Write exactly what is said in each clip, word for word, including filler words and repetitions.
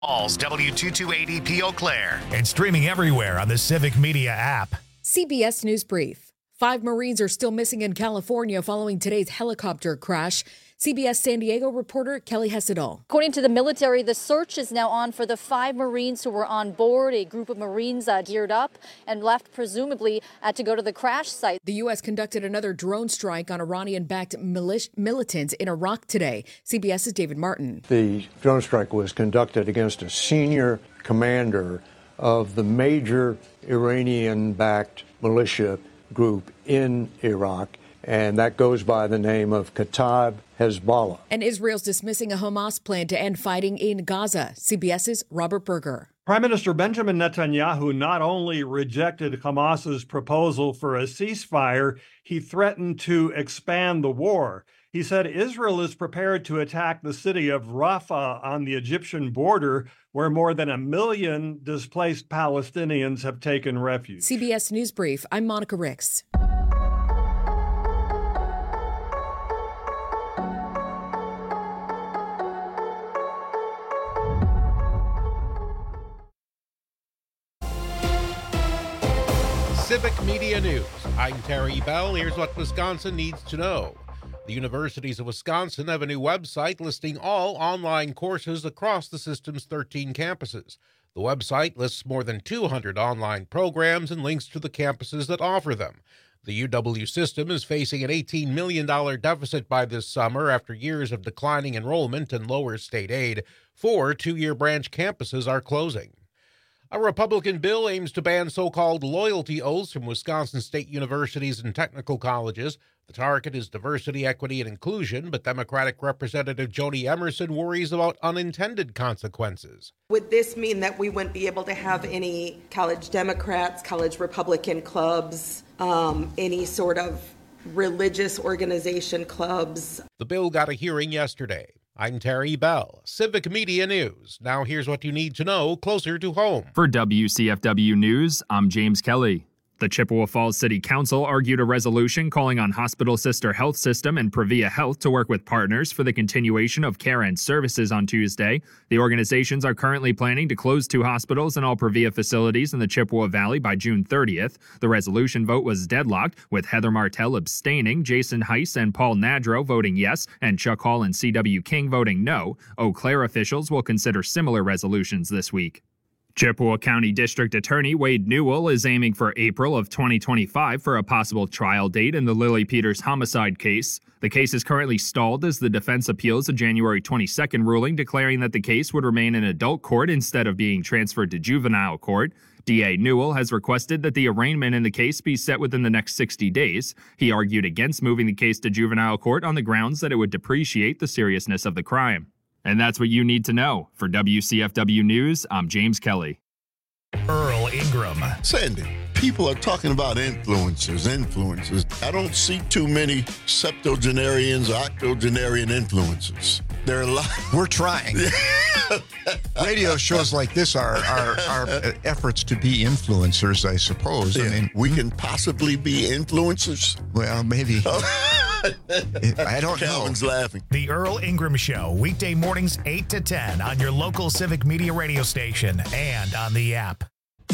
All's W two two eight E P Eau Claire and streaming everywhere on the Civic Media app. C B S News Brief. Five Marines are still missing in California following today's helicopter crash. C B S San Diego reporter Kelly Hessedal. According to the military, the search is now on for the five Marines who were on board. A group of Marines uh, geared up and left, presumably, uh, to go to the crash site. The U S conducted another drone strike on Iranian-backed militia militants in Iraq today. CBS's David Martin. The drone strike was conducted against a senior commander of the major Iranian-backed militia group in Iraq, and that goes by the name of Kataib Hezbollah. And Israel's dismissing a Hamas plan to end fighting in Gaza. CBS's Robert Berger. Prime Minister Benjamin Netanyahu not only rejected Hamas's proposal for a ceasefire, he threatened to expand the war. He said Israel is prepared to attack the city of Rafah on the Egyptian border, where more than a million displaced Palestinians have taken refuge. C B S News Brief, I'm Monica Ricks. Civic Media News. I'm Terry Bell. Here's what Wisconsin needs to know. The universities of Wisconsin have a new website listing all online courses across the system's thirteen campuses. The website lists more than two hundred online programs and links to the campuses that offer them. The U W system is facing an eighteen million dollars deficit by this summer after years of declining enrollment and lower state aid. Four two-year branch campuses are closing. A Republican bill aims to ban so-called loyalty oaths from Wisconsin state universities and technical colleges. The target is diversity, equity, and inclusion, but Democratic Representative Joni Emerson worries about unintended consequences. Would this mean that we wouldn't be able to have any college Democrats, college Republican clubs, um, any sort of religious organization clubs? The bill got a hearing yesterday. I'm Terry Bell, Civic Media News. Now here's what you need to know closer to home. For W C F W News, I'm James Kelly. The Chippewa Falls City Council argued a resolution calling on Hospital Sister Health System and Previa Health to work with partners for the continuation of care and services on Tuesday. The organizations are currently planning to close two hospitals and all Previa facilities in the Chippewa Valley by June thirtieth. The resolution vote was deadlocked, with Heather Martell abstaining, Jason Heiss and Paul Nadro voting yes, and Chuck Hall and C W King voting no. Eau Claire officials will consider similar resolutions this week. Chippewa County District Attorney Wade Newell is aiming for April of twenty twenty-five for a possible trial date in the Lily Peters homicide case. The case is currently stalled as the defense appeals a January twenty-second ruling declaring that the case would remain in adult court instead of being transferred to juvenile court. D A Newell has requested that the arraignment in the case be set within the next sixty days. He argued against moving the case to juvenile court on the grounds that it would depreciate the seriousness of the crime. And that's what you need to know. For W C F W News, I'm James Kelly. Earl Ingram. Sandy, people are talking about influencers, influencers. I don't see too many septuagenarians, octogenarian influencers. There are a lot. We're trying. Radio shows like this are, are, are efforts to be influencers, I suppose. Yeah. I mean, we can possibly be influencers. Well, maybe. I don't Calvin's know. laughing. The Earl Ingram Show, weekday mornings eight to ten on your local Civic Media radio station and on the app.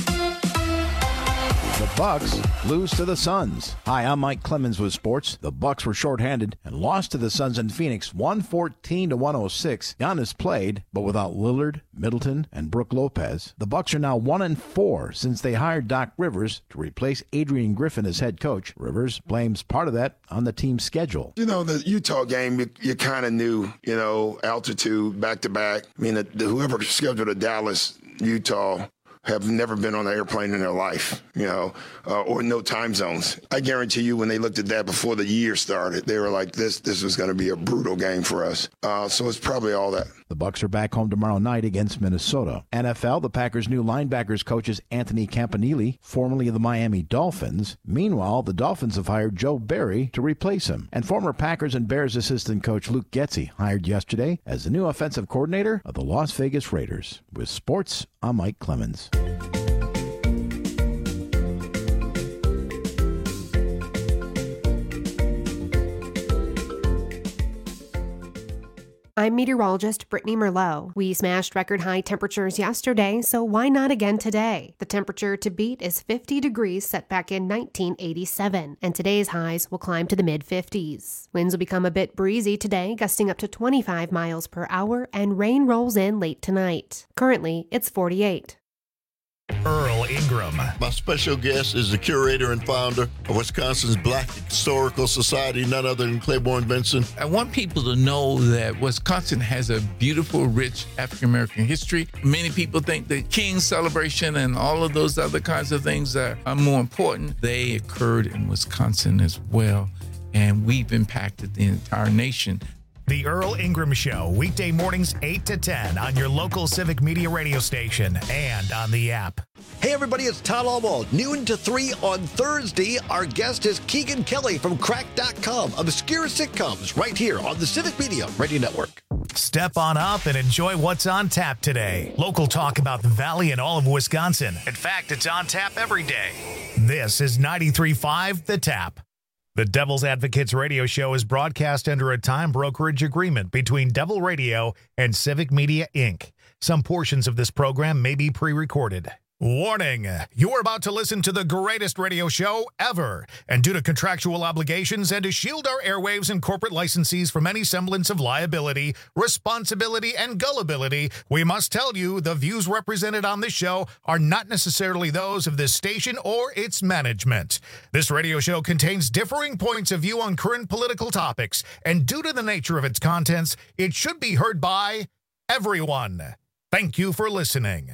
The Bucks lose to the Suns. Hi, I'm Mike Clemens with sports. The Bucks were shorthanded and lost to the Suns in Phoenix one fourteen to one oh six. Giannis played, but without Lillard, Middleton, and Brook Lopez. The Bucks are now one and four since they hired Doc Rivers to replace Adrian Griffin as head coach. Rivers blames part of that on the team's schedule. You know, the Utah game, you, you kind of knew, you know, altitude, back-to-back. I mean, the, the, whoever scheduled a Dallas, Utah, have never been on an airplane in their life, you know, uh, or no time zones. I guarantee you when they looked at that before the year started, they were like, this this was going to be a brutal game for us. Uh, so it's probably all that. The Bucks are back home tomorrow night against Minnesota. N F L, the Packers' new linebackers coach is Anthony Campanile, formerly of the Miami Dolphins. Meanwhile, the Dolphins have hired Joe Barry to replace him. And former Packers and Bears assistant coach Luke Getsy hired yesterday as the new offensive coordinator of the Las Vegas Raiders. With sports, I'm Mike Clemens. I'm meteorologist Brittany Merlot. We smashed record high temperatures yesterday, so why not again today? The temperature to beat is fifty degrees set back in nineteen eighty-seven, and today's highs will climb to the mid fifties. Winds will become a bit breezy today, gusting up to twenty-five miles per hour, and rain rolls in late tonight. Currently, it's forty-eight. Earl Ingram. My special guest is the curator and founder of Wisconsin's Black Historical Society, none other than Claiborne Benson. I want people to know that Wisconsin has a beautiful, rich African-American history. Many people think the King celebration and all of those other kinds of things are, are more important. They occurred in Wisconsin as well, and we've impacted the entire nation. The Earl Ingram Show, weekday mornings eight to ten on your local Civic Media radio station and on the app. Hey everybody, it's Todd Alwald. Noon to three on Thursday. Our guest is Keegan Kelly from Crack dot com, obscure sitcoms, right here on the Civic Media Radio Network. Step on up and enjoy what's on tap today. Local talk about the Valley and all of Wisconsin. In fact, it's on tap every day. This is ninety-three point five The Tap. The Devil's Advocates radio show is broadcast under a time brokerage agreement between Devil Radio and Civic Media, Incorporated. Some portions of this program may be pre-recorded. Warning, you're about to listen to the greatest radio show ever. And due to contractual obligations and to shield our airwaves and corporate licensees from any semblance of liability, responsibility, and gullibility, we must tell you the views represented on this show are not necessarily those of this station or its management. This radio show contains differing points of view on current political topics, and due to the nature of its contents, it should be heard by everyone. Thank you for listening.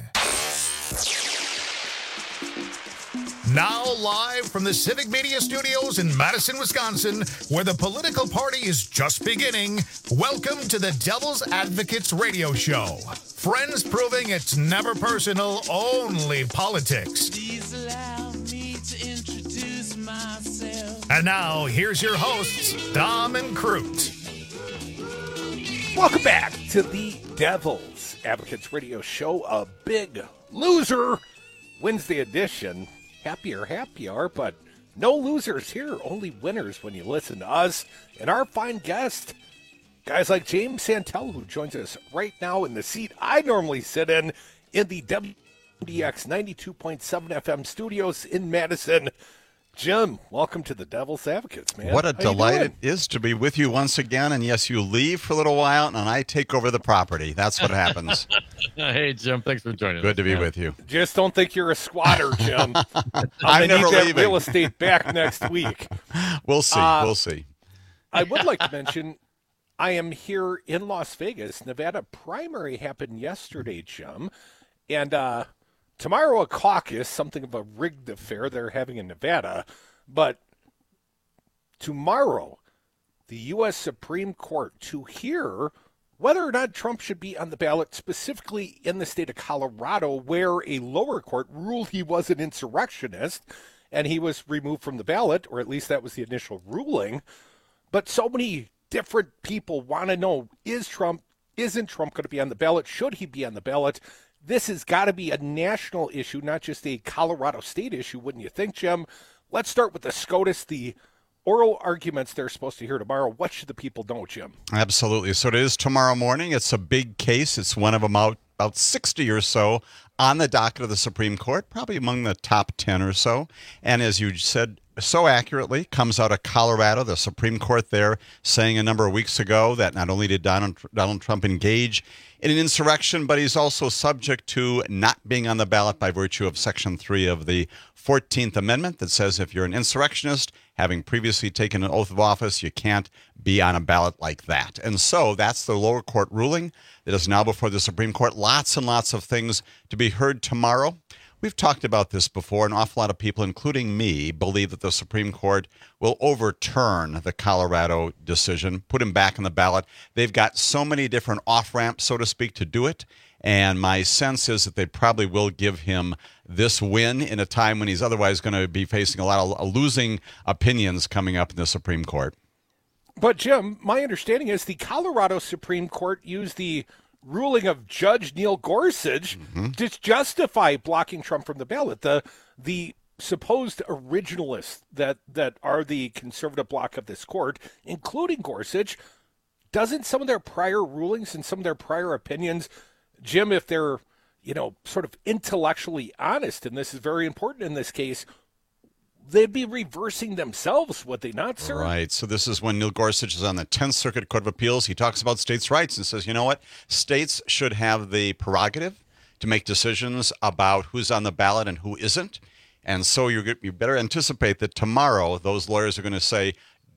Now live from the Civic Media Studios in Madison, Wisconsin, where the political party is just beginning, welcome to the Devil's Advocates radio show. Friends proving it's never personal, only politics. Please allow me to introduce myself. And now, here's your hosts, Dom and Crute. Welcome back to the Devil's Advocates radio show, a big loser Wednesday edition. Happier, happier, but no losers here, only winners when you listen to us and our fine guest, guys like James Santel, who joins us right now in the seat I normally sit in, in the W D X ninety-two point seven F M studios in Madison. Jim, welcome to the Devil's Advocates, man. What a How delight it is to be with you once again. And yes, you leave for a little while, and I take over the property. That's what happens. Hey, Jim, thanks for joining Good us. to be man. with you. Just don't think you're a squatter, Jim. I'm, I'm gonna never need that leaving. real estate back next week. We'll see. Uh, we'll see. I would like to mention I am here in Las Vegas. Nevada primary happened yesterday, Jim. And uh, tomorrow a caucus, something of a rigged affair they're having in Nevada. But tomorrow, the U S Supreme Court to hear whether or not Trump should be on the ballot, specifically in the state of Colorado, where a lower court ruled he was an insurrectionist and he was removed from the ballot, or at least that was the initial ruling. But so many different people want to know, is Trump, isn't Trump going to be on the ballot? Should he be on the ballot? This has got to be a national issue, not just a Colorado state issue, wouldn't you think, Jim? Let's start with the SCOTUS, the oral arguments they're supposed to hear tomorrow. What should the people know, Jim? Absolutely. So it is tomorrow morning. It's a big case. It's one of them out about sixty or so on the docket of the Supreme Court, probably among the top ten or so. And as you said so accurately, comes out of Colorado, the Supreme Court there saying a number of weeks ago that not only did Donald, Donald Trump engage in an insurrection, but he's also subject to not being on the ballot by virtue of Section three of the fourteenth Amendment that says if you're an insurrectionist, having previously taken an oath of office, you can't be on a ballot like that. And so that's the lower court ruling that is now before the Supreme Court. Lots and lots of things to be heard tomorrow. We've talked about this before. An awful lot of people, including me, believe that the Supreme Court will overturn the Colorado decision, put him back on the ballot. They've got so many different off-ramps, so to speak, to do it. And my sense is that they probably will give him this win in a time when he's otherwise going to be facing a lot of losing opinions coming up in the Supreme Court. But, Jim, my understanding is the Colorado Supreme Court used the ruling of Judge Neil Gorsuch mm-hmm. to justify blocking Trump from the ballot. The the supposed originalists that, that are the conservative bloc of this court, including Gorsuch, doesn't some of their prior rulings and some of their prior opinions, Jim, if they're, you know, sort of intellectually honest, and this is very important in this case, they'd be reversing themselves, would they not, sir? Right. So this is when Neil Gorsuch is on the tenth Circuit Court of Appeals. He talks about states' rights and says, you know what? States should have the prerogative to make decisions about who's on the ballot and who isn't. And so you you better anticipate that tomorrow those lawyers are going to say,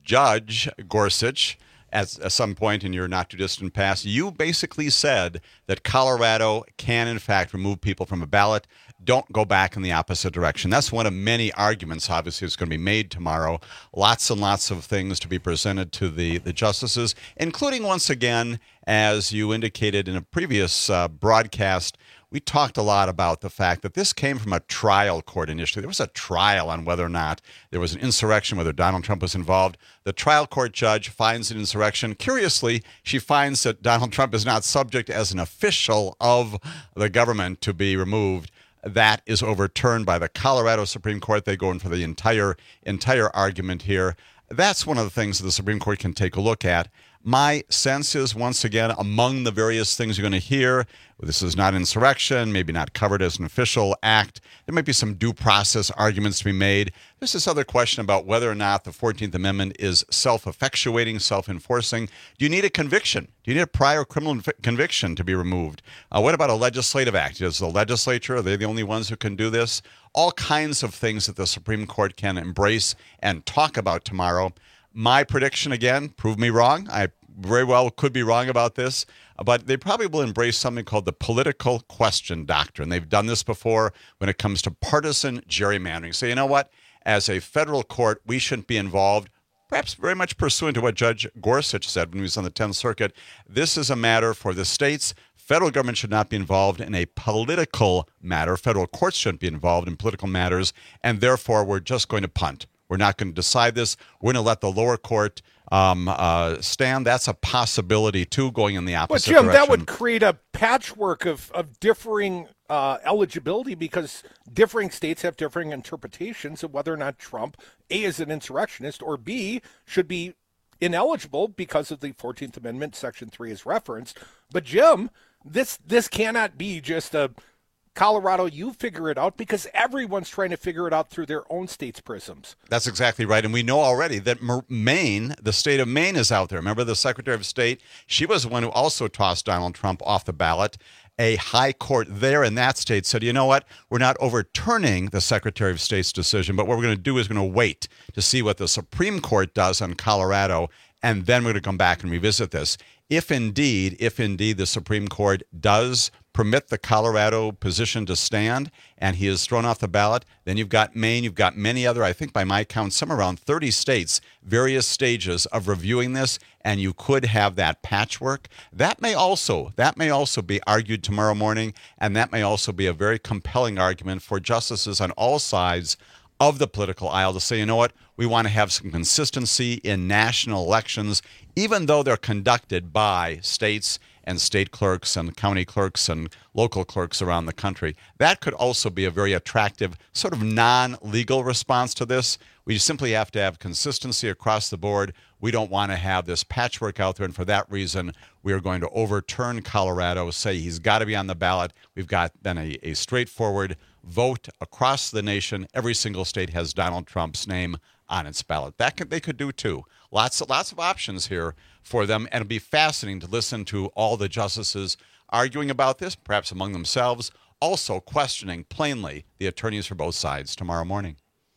Judge Gorsuch, at, at some point in your not-too-distant past, you basically said that Colorado can, in fact, remove people from a ballot. Don't go back in the opposite direction. That's one of many arguments, obviously, that's going to be made tomorrow. Lots and lots of things to be presented to the, the justices, including, once again, as you indicated in a previous uh, broadcast, we talked a lot about the fact that this came from a trial court initially. There was a trial on whether or not there was an insurrection, whether Donald Trump was involved. The trial court judge finds an insurrection. Curiously, she finds that Donald Trump is not subject as an official of the government to be removed. That is overturned by the Colorado Supreme Court. They go in for the entire entire argument here. That's one of the things that the Supreme Court can take a look at. My sense is, once again, among the various things you're going to hear, this is not insurrection, maybe not covered as an official act. There might be some due process arguments to be made. There's this other question about whether or not the fourteenth Amendment is self-effectuating, self-enforcing. Do you need a conviction? Do you need a prior criminal conviction to be removed? Uh, what about a legislative act? Is the legislature, are they the only ones who can do this? All kinds of things that the Supreme Court can embrace and talk about tomorrow. My prediction, again, prove me wrong. I very well could be wrong about this, but they probably will embrace something called the political question doctrine. They've done this before when it comes to partisan gerrymandering. So you know what? As a federal court, we shouldn't be involved, perhaps very much pursuant to what Judge Gorsuch said when he was on the tenth Circuit. This is a matter for the states. Federal government should not be involved in a political matter. Federal courts shouldn't be involved in political matters, and therefore we're just going to punt. We're not going to decide this. We're going to let the lower court um, uh, stand. That's a possibility, too, going in the opposite direction. But, Jim, direction. that would create a patchwork of, of differing uh, eligibility because differing states have differing interpretations of whether or not Trump, A, is an insurrectionist, or B, should be ineligible because of the fourteenth Amendment, Section three is referenced. But, Jim, this this cannot be just a Colorado, you figure it out, because everyone's trying to figure it out through their own state's prisms. That's exactly right. And we know already that Maine, the state of Maine, is out there. Remember the Secretary of State? She was the one who also tossed Donald Trump off the ballot. A high court there in that state said, you know what? We're not overturning the Secretary of State's decision, but what we're going to do is going to wait to see what the Supreme Court does on Colorado, and then we're going to come back and revisit this. If indeed, if indeed the Supreme Court does permit the Colorado position to stand and he is thrown off the ballot, then you've got Maine, you've got many other, I think by my count, some around thirty states, various stages of reviewing this, and you could have that patchwork. That may also, that may also be argued tomorrow morning, and that may also be a very compelling argument for justices on all sides of the political aisle to say, you know what, we want to have some consistency in national elections, even though they're conducted by states and state clerks and county clerks and local clerks around the country. That could also be a very attractive sort of non-legal response to this. We simply have to have consistency across the board. We don't want to have this patchwork out there, and for that reason, we are going to overturn Colorado, say he's got to be on the ballot. We've got then a, a straightforward vote across the nation. Every single state has Donald Trump's name on its ballot. That could, they could do too. Lots of, lots of options here for them, and it'll be fascinating to listen to all the justices arguing about this, perhaps among themselves, also questioning plainly the attorneys for both sides tomorrow morning.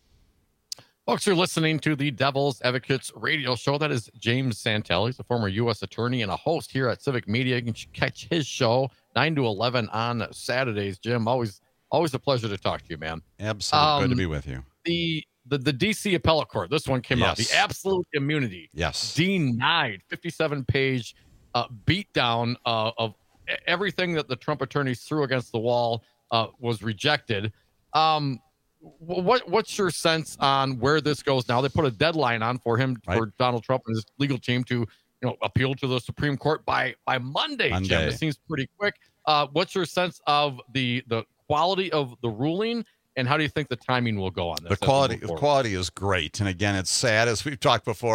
Folks, you're listening to the Devil's Advocates radio show. That is James Santelli. He's a former U S attorney and a host here at Civic Media. You can catch his show nine to eleven on Saturdays. Jim, always always a pleasure to talk to you, man. Absolutely. Um, Good to be with you. The the, the D C Appellate Court, this one came out. Yes. The absolute immunity. Yes. Denied. fifty-seven page uh, beatdown uh, of everything that the Trump attorneys threw against the wall uh, was rejected. Um, what what's your sense on where this goes now? They put a deadline on for him, right, for Donald Trump and his legal team to, you know, appeal to the Supreme Court by by Monday. Monday. Jim, it seems pretty quick. Uh, what's your sense of the the quality of the ruling, and how do you think the timing will go on this? The quality, the quality is great. And again, it's sad, as we've talked before,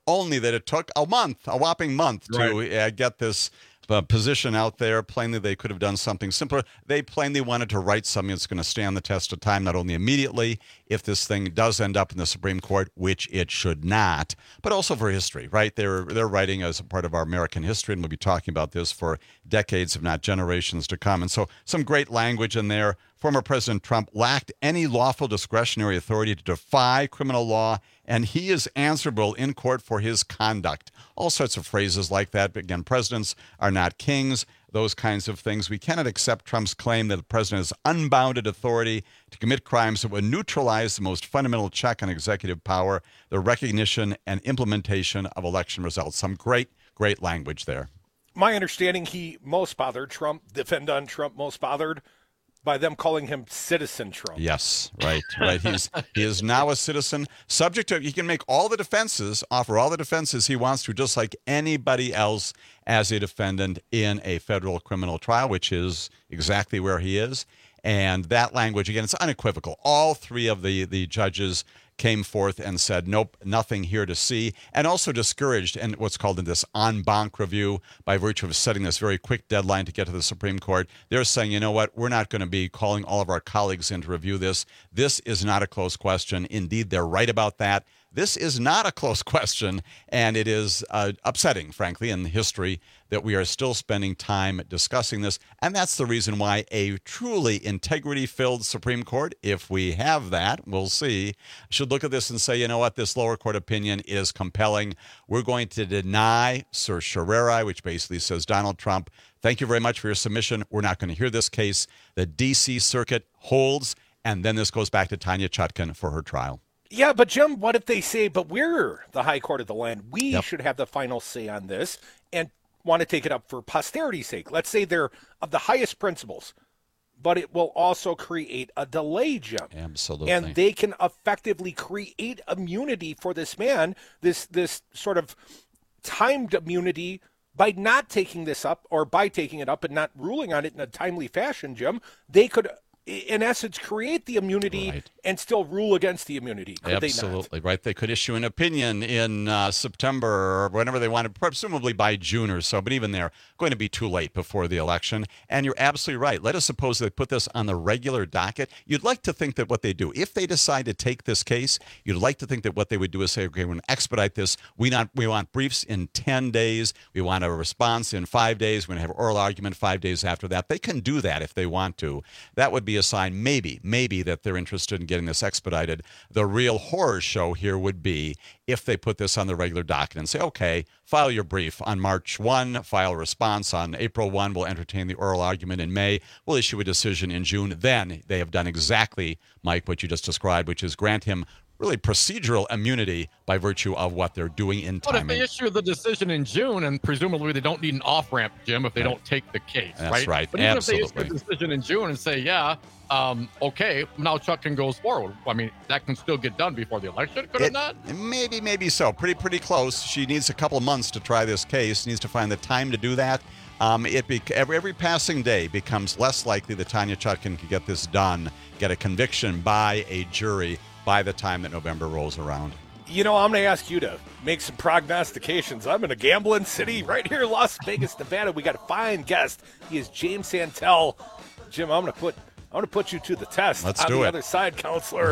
only that it took a month, a whopping month, right. to uh, get this uh, position out there. Plainly, they could have done something simpler. They plainly wanted to write something that's going to stand the test of time, not only immediately, if this thing does end up in the Supreme Court, which it should not, but also for history, right? They're they're writing as a part of our American history, and we'll be talking about this for decades, if not generations to come. And so some great language in there. Former President Trump lacked any lawful discretionary authority to defy criminal law, and he is answerable in court for his conduct. All sorts of phrases like that. But again, presidents are not kings, those kinds of things. We cannot accept Trump's claim that the president has unbounded authority to commit crimes that would neutralize the most fundamental check on executive power, the recognition and implementation of election results. Some great, great language there. My understanding, he most bothered Trump, defendant Trump most bothered by them calling him Citizen Trump. Yes, right, right. He's he is now a citizen, subject to, he can make all the defenses, offer all the defenses he wants to, just like anybody else as a defendant in a federal criminal trial, which is exactly where he is. And that language, again, it's unequivocal. All three of the, the judges came forth and said, nope, nothing here to see, and also discouraged in what's called in this en banc review by virtue of setting this very quick deadline to get to the Supreme Court. They're saying, you know what, we're not going to be calling all of our colleagues in to review this. This is not a close question. Indeed, they're right about that. This is not a close question, and it is uh, upsetting, frankly, in history that we are still spending time discussing this. And that's the reason why a truly integrity-filled Supreme Court, if we have that, we'll see, should look at this and say, you know what, this lower court opinion is compelling. We're going to deny certiorari, which basically says, Donald Trump, thank you very much for your submission. We're not going to hear this case. The D C Circuit holds, and then this goes back to Tanya Chutkan for her trial. Yeah, but Jim, what if they say, but we're the high court of the land. We Yep. should have the final say on this and want to take it up for posterity's sake. Let's say they're of the highest principles, but it will also create a delay, Jim. Absolutely. And they can effectively create immunity for this man, this this sort of timed immunity by not taking this up or by taking it up and not ruling on it in a timely fashion, Jim. They could, in essence, create the immunity Right. and still rule against the immunity. Could Absolutely, right. They could issue an opinion in uh, September or whenever they wanted, presumably by June or so, but even there, going to be too late before the election. And you're absolutely right. Let us suppose they put this on the regular docket. You'd like to think that what they do, if they decide to take this case, you'd like to think that what they would do is say, okay, we're going to expedite this. We, not, we want briefs in ten days. We want a response in five days. We're going to have oral argument five days after that. They can do that if they want to. That would be a sign, maybe, maybe that they're interested in getting this expedited. The real horror show here would be if they put this on the regular docket and say, okay, file your brief on March first, file a response on April first, we'll entertain the oral argument in May, we'll issue a decision in June. Then they have done exactly, Mike, what you just described, which is grant him really procedural immunity by virtue of what they're doing in But if timing. they issue the decision in June, and presumably they don't need an off-ramp, Jim, if they Right. don't take the case, That's right? right. But even Absolutely. if they issue the decision in June and say, yeah, um, okay, now Chutkan goes forward, I mean, that can still get done before the election, could it, It- not? Maybe, maybe so. Pretty, pretty close. She needs a couple of months to try this case. Needs to find the time to do that. Um, it be, every, every passing day becomes less likely that Tanya Chutkan could get this done, get a conviction by a jury by the time that November rolls around. You know, I'm going to ask you to make some prognostications. I'm in a gambling city right here in Las Vegas, Nevada. We got a fine guest. He is James Santel. Jim, I'm going to put I'm going to put you to the test. Let's on do the it. other side, counselor.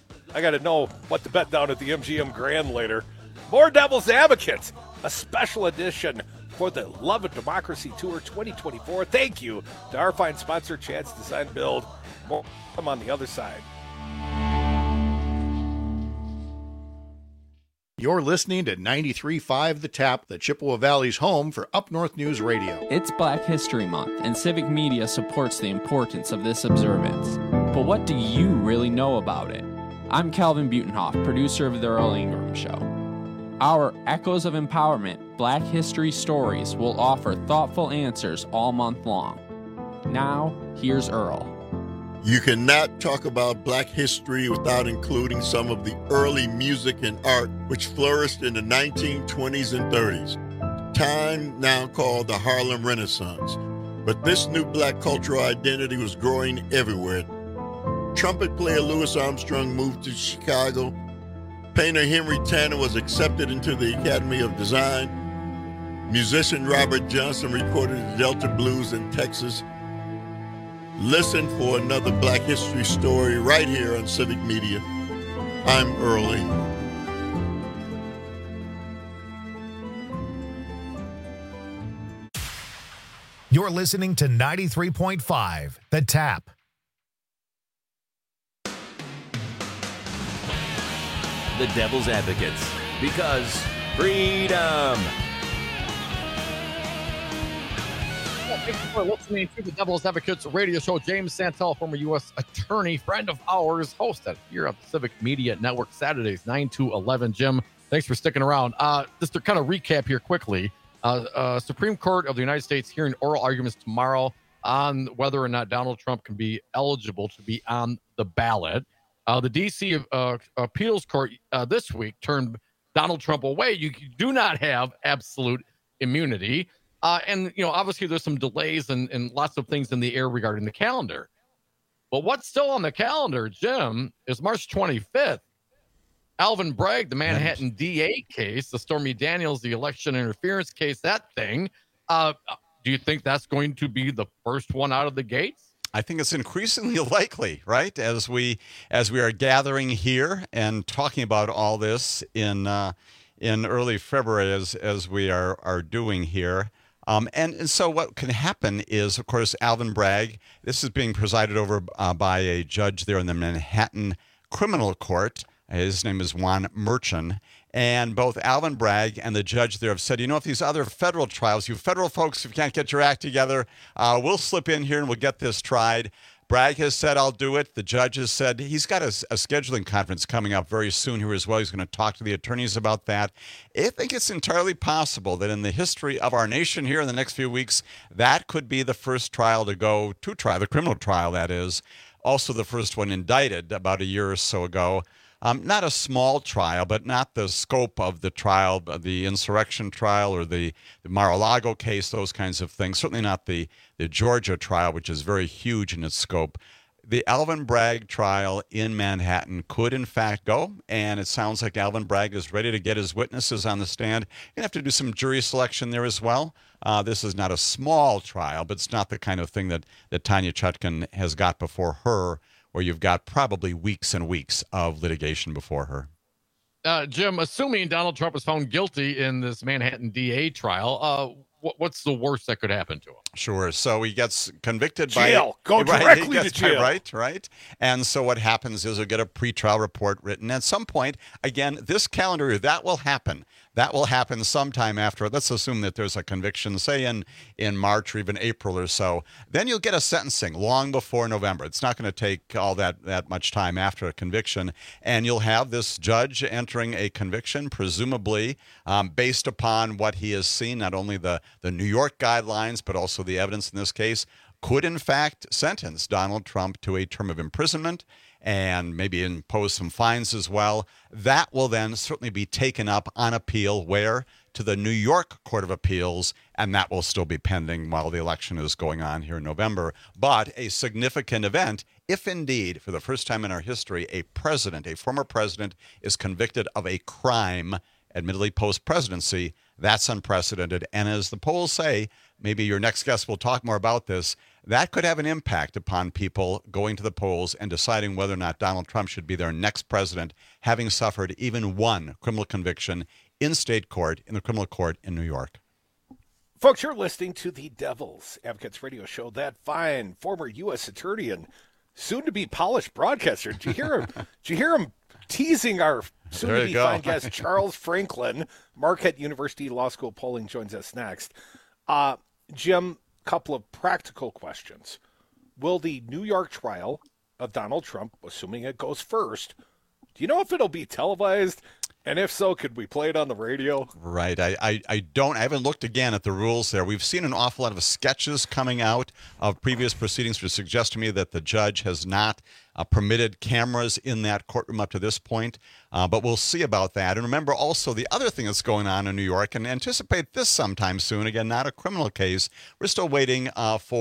I got to know what to bet down at the M G M Grand later. More Devil's Advocates, a special edition for the Love of Democracy Tour twenty twenty-four. Thank you to our fine sponsor, Chad's Design Build. More come on the other side. You're listening to ninety-three point five The Tap, the Chippewa Valley's home for Up North News Radio. It's Black History Month, and civic media supports the importance of this observance. But what do you really know about it? I'm Calvin Butenhoff, producer of The Earl Ingram Show. Our Echoes of Empowerment Black History Stories will offer thoughtful answers all month long. Now, here's Earl. You cannot talk about Black history without including some of the early music and art which flourished in the nineteen twenties and thirties, time now called the Harlem Renaissance. But this new Black cultural identity was growing everywhere. Trumpet player Louis Armstrong moved to Chicago. Painter Henry Tanner was accepted into the Academy of Design. Musician Robert Johnson recorded the Delta Blues in Texas. Listen for another Black History story right here on Civic Media. I'm Early. You're listening to ninety-three point five, The Tap. The Devil's Advocates, because freedom. Well, thank you for listening to the Devil's Advocates radio show. James Santel, former U S attorney, friend of ours, hosted here on the Civic Media Network, Saturdays, nine to eleven. Jim, thanks for sticking around. Uh, just to kind of recap here quickly, uh, uh, Supreme Court of the United States hearing oral arguments tomorrow on whether or not Donald Trump can be eligible to be on the ballot. Uh, the D C uh, appeals court uh, this week turned Donald Trump away. You do not have absolute immunity. Uh, and, you know, obviously there's some delays and, and lots of things in the air regarding the calendar. But what's still on the calendar, Jim, is March twenty-fifth. Alvin Bragg, the Manhattan D A case, the Stormy Daniels, the election interference case, that thing. Uh, do you think that's going to be the first one out of the gates? I think it's increasingly likely, right? As we as we are gathering here and talking about all this in uh, in early February, as as we are are doing here, um, and and so what can happen is, of course, Alvin Bragg. This is being presided over uh, by a judge there in the Manhattan Criminal Court. His name is Juan Merchan. And both Alvin Bragg and the judge there have said, you know, if these other federal trials, you federal folks, if you can't get your act together, uh, we'll slip in here and we'll get this tried. Bragg has said, I'll do it. The judge has said he's got a, a scheduling conference coming up very soon here as well. He's going to talk to the attorneys about that. I think it's entirely possible that in the history of our nation here in the next few weeks, that could be the first trial to go to trial, the criminal trial, that is. Also the first one indicted about a year or so ago. Um, not a small trial, but not the scope of the trial, the insurrection trial or the, the Mar-a-Lago case, those kinds of things. Certainly not the, the Georgia trial, which is very huge in its scope. The Alvin Bragg trial in Manhattan could, in fact, go, and it sounds like Alvin Bragg is ready to get his witnesses on the stand. You're going to have to do some jury selection there as well. Uh, this is not a small trial, but it's not the kind of thing that, that Tanya Chutkan has got before her, where you've got probably weeks and weeks of litigation before her. Uh, Jim, assuming Donald Trump is found guilty in this Manhattan D A trial, uh, what, what's the worst that could happen to him? Sure. So he gets convicted jail. by Jail. Go right, directly gets, to jail. Right, right. And so what happens is he'll get a pretrial report written. At some point, again, this calendar year, that will happen. That will happen sometime after. Let's assume that there's a conviction, say in, in March or even April or so. Then you'll get a sentencing long before November. It's not going to take all that, that much time after a conviction. And you'll have this judge entering a conviction, presumably um, based upon what he has seen, not only the, the New York guidelines, but also the evidence in this case, could in fact sentence Donald Trump to a term of imprisonment and maybe impose some fines as well. That will then certainly be taken up on appeal, where? To the New York Court of Appeals, and that will still be pending while the election is going on here in November. But a significant event, if indeed, for the first time in our history, a president, a former president, is convicted of a crime, admittedly post-presidency, that's unprecedented. And as the polls say, maybe your next guest will talk more about this, that could have an impact upon people going to the polls and deciding whether or not Donald Trump should be their next president, having suffered even one criminal conviction in state court, in the criminal court in New York. Folks, you're listening to the Devil's Advocates radio show. That fine former U S attorney and soon-to-be polished broadcaster. Did you hear him? Did you hear him teasing our soon-to-be fine guest, Charles Franklin? Marquette University Law School polling joins us next. Uh, Jim, couple of practical questions. Will the New York trial of Donald Trump, assuming it goes first, do you know if it'll be televised? And if so, could we play it on the radio? Right. I, I, I don't. I haven't looked again at the rules there. We've seen an awful lot of sketches coming out of previous proceedings, which suggest to me that the judge has not uh, permitted cameras in that courtroom up to this point. Uh, but we'll see about that. And remember also the other thing that's going on in New York, and anticipate this sometime soon. Again, not a criminal case. We're still waiting uh, for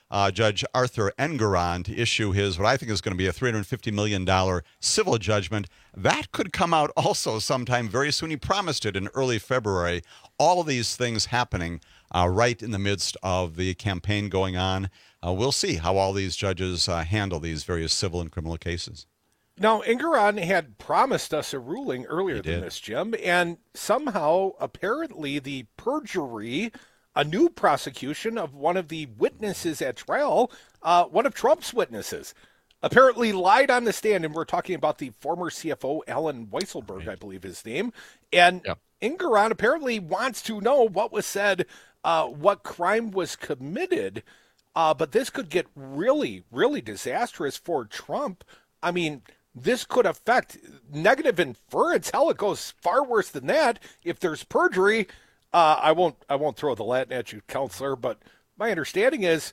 uh, Judge Arthur Engoron to issue his, what I think is going to be a three hundred fifty million dollars civil judgment. That could come out also sometime very soon. He promised it in early February. All of these things happening uh, right in the midst of the campaign going on. Uh, we'll see how all these judges uh, handle these various civil and criminal cases. Now, Engoron had promised us a ruling earlier than this, Jim, and somehow, apparently, the perjury, a new prosecution of one of the witnesses at trial, uh, one of Trump's witnesses, apparently lied on the stand, and we're talking about the former C F O, Alan Weisselberg, I believe his name, and yep. Engoron apparently wants to know what was said, uh, what crime was committed, uh, but this could get really, really disastrous for Trump. I mean, this could affect negative inference. Hell, it goes far worse than that. If there's perjury, uh, I won't I won't throw the Latin at you, counselor, but my understanding is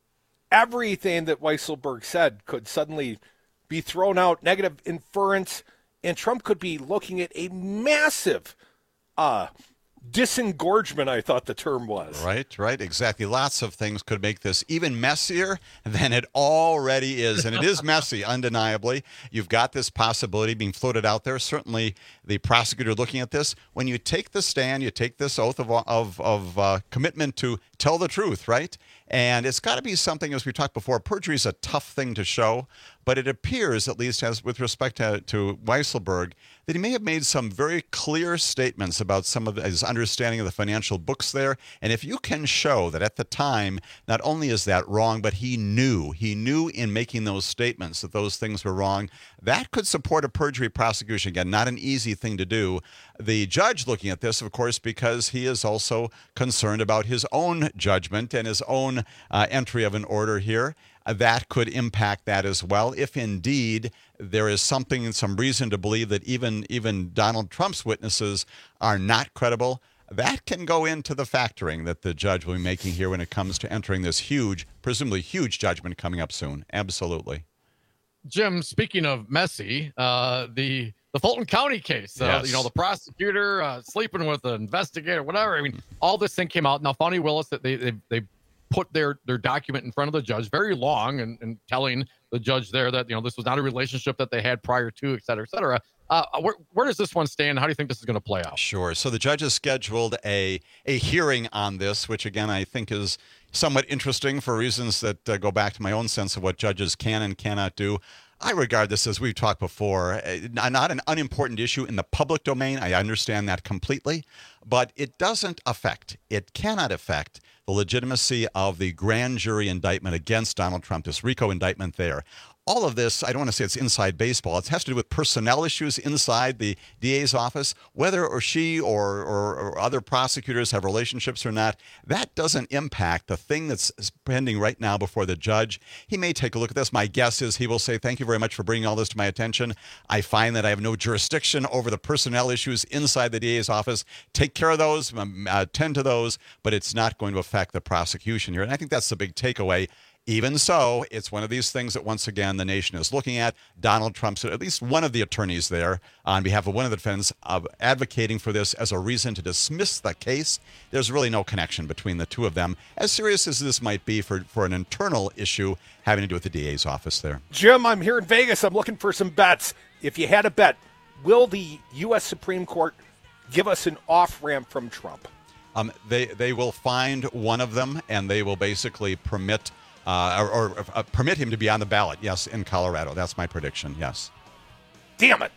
everything that Weisselberg said could suddenly be thrown out, negative inference, and Trump could be looking at a massive uh, disengorgement, I thought the term was. Right, right, exactly. Lots of things could make this even messier than it already is. And it is messy, undeniably. You've got this possibility being floated out there. Certainly the prosecutor looking at this. When you take the stand, you take this oath of, of, of uh, commitment to tell the truth, right? And it's got to be something, as we talked before, perjury is a tough thing to show, but it appears, at least as with respect to, to Weisselberg, that he may have made some very clear statements about some of his understanding of the financial books there. And if you can show that at the time, not only is that wrong, but he knew, he knew in making those statements that those things were wrong, that could support a perjury prosecution. Again, not an easy thing to do. The judge looking at this, of course, because he is also concerned about his own judgment and his own uh, entry of an order here. Uh, that could impact that as well. If indeed there is something, some reason to believe that even, even Donald Trump's witnesses are not credible, that can go into the factoring that the judge will be making here when it comes to entering this huge, presumably huge judgment coming up soon. Absolutely. Jim, speaking of messy, uh, the the Fulton County case, uh, Yes. you know, the prosecutor uh, sleeping with the investigator, whatever. I mean, all this thing came out. Now, Fani Willis, that they, they they put their their document in front of the judge, very long, and, and telling the judge there that, you know, this was not a relationship that they had prior to, et cetera, et cetera. Uh, where, where does this one stand? How do you think this is going to play out? Sure. So the judge has scheduled a a hearing on this, which, again, I think is somewhat interesting for reasons that uh, go back to my own sense of what judges can and cannot do. I regard this, as we've talked before, uh, not an unimportant issue in the public domain. I understand that completely, but it doesn't affect, it cannot affect the legitimacy of the grand jury indictment against Donald Trump, this RICO indictment there. All of this, I don't want to say it's inside baseball. It has to do with personnel issues inside the D A's office, whether or she or, or, or other prosecutors have relationships or not. That doesn't impact the thing that's pending right now before the judge. He may take a look at this. My guess is he will say, thank you very much for bringing all this to my attention. I find that I have no jurisdiction over the personnel issues inside the D A's office. Take care of those, um, attend to those, but it's not going to affect the prosecution here. And I think that's the big takeaway. Even so, it's one of these things that, once again, the nation is looking at. Donald Trump's, at least one of the attorneys there, on behalf of one of the defendants, of advocating for this as a reason to dismiss the case. There's really no connection between the two of them, as serious as this might be for, for an internal issue having to do with the D A's office there. Jim, I'm here in Vegas. I'm looking for some bets. If you had a bet, will the U S Supreme Court give us an off-ramp from Trump? Um, they, they will find one of them, and they will basically permit Uh, or, or uh, permit him to be on the ballot, yes, in Colorado. That's my prediction, yes. Damn it.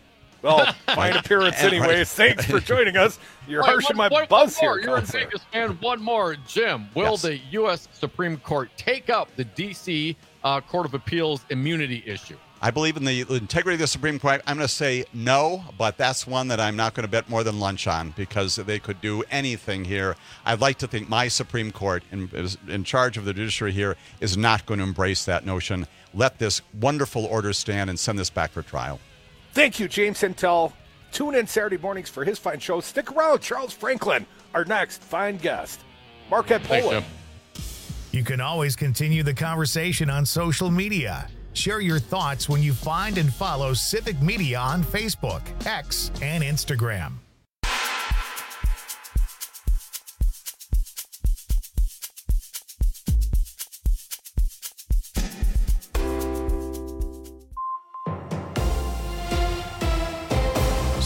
Well, fine appearance anyways. Thanks for joining us. You're Wait, harshing one, my one, buzz one more. here, You're in Counselor. Vegas, man. One more. Jim, will Yes. the U S Supreme Court take up the D C uh, Court of Appeals immunity issue? I believe in the integrity of the Supreme Court. I'm going to say no, but that's one that I'm not going to bet more than lunch on, because they could do anything here. I'd like to think my Supreme Court, in, in charge of the judiciary here, is not going to embrace that notion. Let this wonderful order stand and send this back for trial. Thank you, James Hintel. Tune in Saturday mornings for his fine show. Stick around. Charles Franklin, our next fine guest. Marquette Poland. You can always continue the conversation on social media. Share your thoughts when you find and follow Civic Media on Facebook, X, and Instagram.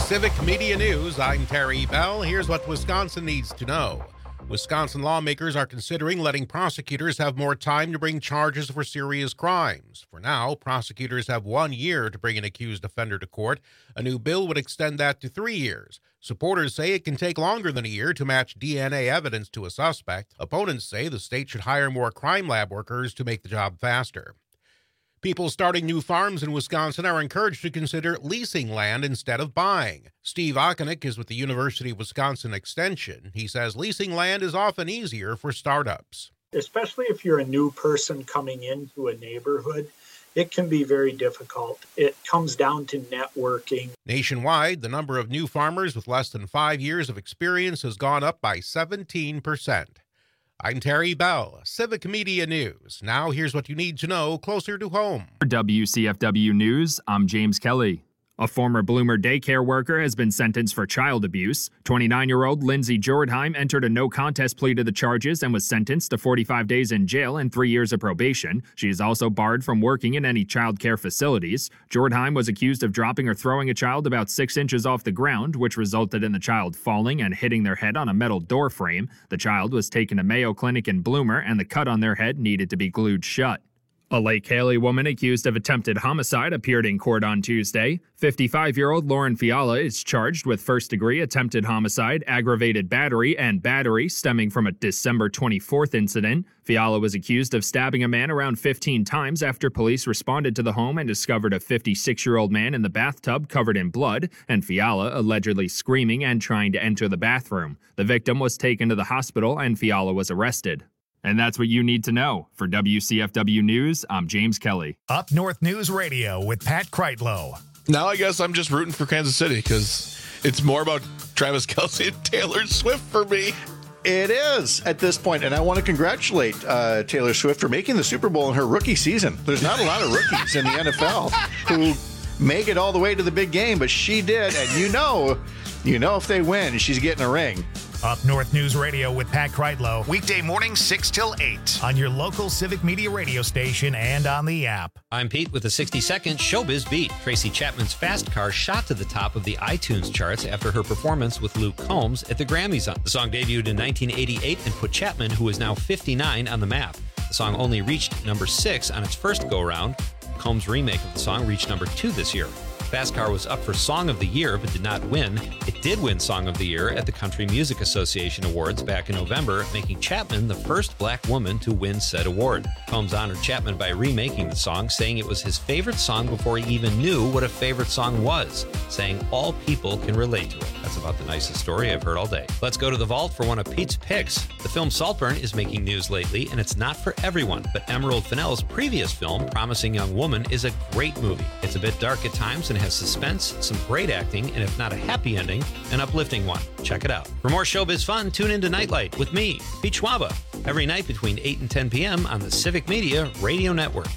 Civic Media News, I'm Terry Bell. Here's what Wisconsin needs to know. Wisconsin lawmakers are considering letting prosecutors have more time to bring charges for serious crimes. For now, prosecutors have one year to bring an accused offender to court. A new bill would extend that to three years. Supporters say it can take longer than a year to match D N A evidence to a suspect. Opponents say the state should hire more crime lab workers to make the job faster. People starting new farms in Wisconsin are encouraged to consider leasing land instead of buying. Steve Okonik is with the University of Wisconsin Extension. He says leasing land is often easier for startups. Especially if you're a new person coming into a neighborhood, it can be very difficult. It comes down to networking. Nationwide, the number of new farmers with less than five years of experience has gone up by seventeen percent. I'm Terry Bell, Civic Media News. Now here's what you need to know closer to home. For W C F W News, I'm James Kelly. A former Bloomer daycare worker has been sentenced for child abuse. twenty-nine-year-old Lindsay Jordheim entered a no-contest plea to the charges and was sentenced to forty-five days in jail and three years of probation. She is also barred from working in any child care facilities. Jordheim was accused of dropping or throwing a child about six inches off the ground, which resulted in the child falling and hitting their head on a metal door frame. The child was taken to Mayo Clinic in Bloomer, and the cut on their head needed to be glued shut. A Lake Haley woman accused of attempted homicide appeared in court on Tuesday. fifty-five-year-old Lauren Fiala is charged with first-degree attempted homicide, aggravated battery, and battery stemming from a December twenty-fourth incident. Fiala was accused of stabbing a man around fifteen times after police responded to the home and discovered a fifty-six-year-old man in the bathtub covered in blood, and Fiala allegedly screaming and trying to enter the bathroom. The victim was taken to the hospital and Fiala was arrested. And that's what you need to know. For W C F W News, I'm James Kelly. Up North News Radio with Pat Kreitlow. Now I guess I'm just rooting for Kansas City because it's more about Travis Kelce and Taylor Swift for me. It is at this point, and I want to congratulate uh, Taylor Swift for making the Super Bowl in her rookie season. There's not a lot of rookies in the N F L who make it all the way to the big game, but she did, and you know, you know if they win, she's getting a ring. Up North News Radio with Pat Kreitlow. Weekday mornings six till eight on your local Civic Media radio station and on the app. I'm Pete with a sixty-second Showbiz Beat. Tracy Chapman's Fast Car shot to the top of the iTunes charts after her performance with Luke Combs at the Grammys. The song debuted in nineteen eighty-eight and put Chapman, who is now fifty-nine, on the map. The song only reached number six on its first go-round. Combs' remake of the song reached number two this year. Fast Car was up for Song of the Year, but did not win. It did win Song of the Year at the Country Music Association Awards back in November, making Chapman the first black woman to win said award. Combs honored Chapman by remaking the song, saying it was his favorite song before he even knew what a favorite song was, saying all people can relate to it. That's about the nicest story I've heard all day. Let's go to the vault for one of Pete's picks. The film Saltburn is making news lately, and it's not for everyone, but Emerald Fennell's previous film, Promising Young Woman, is a great movie. It's a bit dark at times and has suspense, some great acting, and if not a happy ending, an uplifting one. Check it out. For more showbiz fun, tune into Nightlight with me, Pete Schwaba, every night between eight and ten p.m. on the Civic Media Radio Network.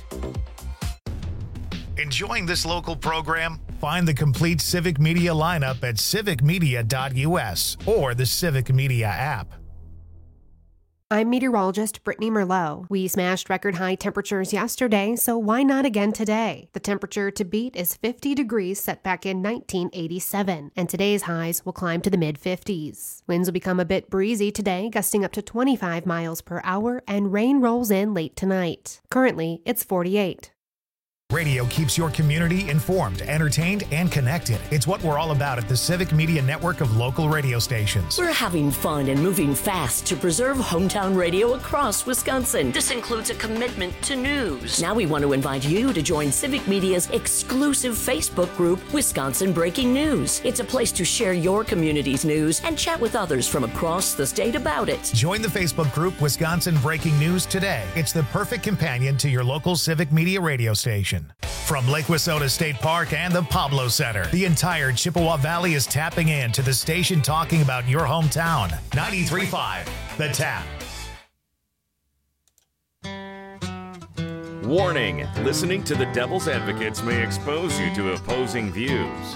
Enjoying this local program? Find the complete Civic Media lineup at civic media dot u s or the Civic Media app. I'm meteorologist Brittany Merlot. We smashed record high temperatures yesterday, so why not again today? The temperature to beat is fifty degrees set back in nineteen eighty-seven, and today's highs will climb to the mid fifties. Winds will become a bit breezy today, gusting up to twenty-five miles per hour, and rain rolls in late tonight. Currently, it's forty-eight. Radio keeps your community informed, entertained, and connected. It's what we're all about at the Civic Media network of local radio stations. We're having fun and moving fast to preserve hometown radio across Wisconsin. This includes a commitment to news. Now we want to invite you to join Civic Media's exclusive Facebook group, Wisconsin Breaking News. It's a place to share your community's news and chat with others from across the state about it. Join the Facebook group, Wisconsin Breaking News, today. It's the perfect companion to your local Civic Media radio station. From Lake Wissota State Park and the Pablo Center, the entire Chippewa Valley is tapping in to the station talking about your hometown. ninety-three point five, The Tap. Warning, listening to the Devil's Advocates may expose you to opposing views.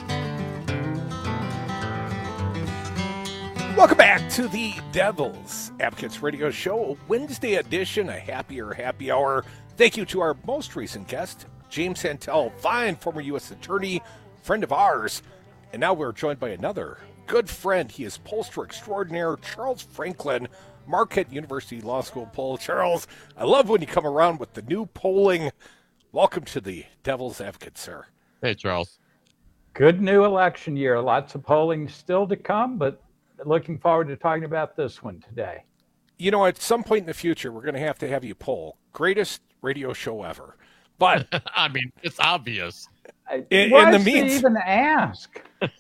Welcome back to the Devil's Advocates Radio Show, a Wednesday edition, a happier happy hour. Thank you to our most recent guest, James Santel, fine former U S attorney, friend of ours. And now we're joined by another good friend. He is pollster extraordinaire, Charles Franklin, Marquette University Law School poll. Charles, I love when you come around with the new polling. Welcome to the Devil's Advocate, sir. Hey, Charles. Good new election year. Lots of polling still to come, but looking forward to talking about this one today. You know, at some point in the future, we're going to have to have you poll. Greatest radio show ever. But I mean, it's obvious. In, Why in the does he meantime, even ask?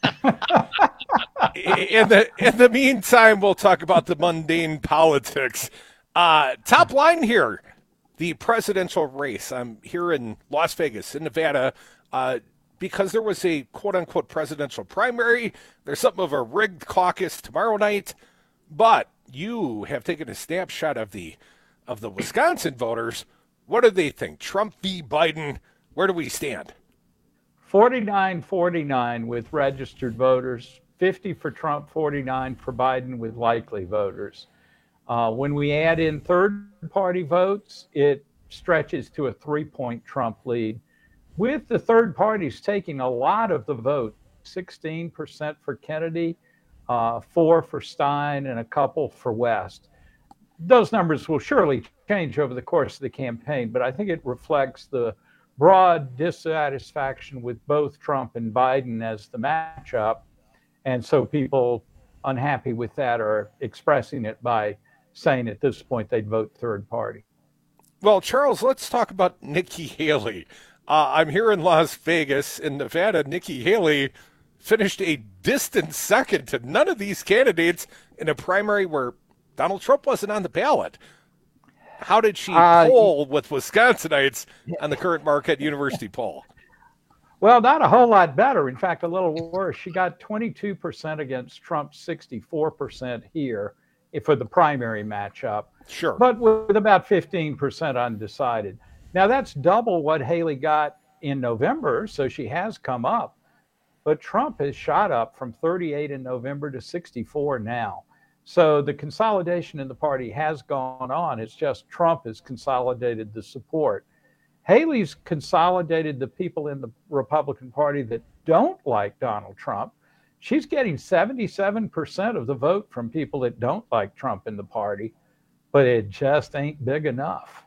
in the in the meantime, we'll talk about the mundane politics. Uh, top line here, the presidential race. I'm here in Las Vegas, in Nevada, uh, because there was a quote-unquote presidential primary. There's something of a rigged caucus tomorrow night, but you have taken a snapshot of the of the Wisconsin voters. What do they think? Trump v. Biden, where do we stand? forty-nine forty-nine with registered voters, fifty for Trump, forty-nine for Biden with likely voters. Uh, when we add in third-party votes, it stretches to a three-point Trump lead, with the third parties taking a lot of the vote, sixteen percent for Kennedy, uh, four for Stein, and a couple for West. Those numbers will surely change over the course of the campaign, but I think it reflects the broad dissatisfaction with both Trump and Biden as the matchup. And so people unhappy with that are expressing it by saying at this point they'd vote third party. Well, Charles, let's talk about Nikki Haley. Uh, I'm here in Las Vegas. In Nevada, Nikki Haley finished a distant second to none of these candidates in a primary where Donald Trump wasn't on the ballot. How did she uh, poll with Wisconsinites on the current Marquette University poll? Well, not a whole lot better. In fact, a little worse. She got twenty-two percent against Trump's sixty-four percent here for the primary matchup. Sure. But with about fifteen percent undecided. Now, that's double what Haley got in November, so she has come up. But Trump has shot up from thirty-eight in November to sixty-four now. So the consolidation in the party has gone on. It's just Trump has consolidated the support. Haley's consolidated the people in the Republican Party that don't like Donald Trump. She's getting seventy-seven percent of the vote from people that don't like Trump in the party, but it just ain't big enough.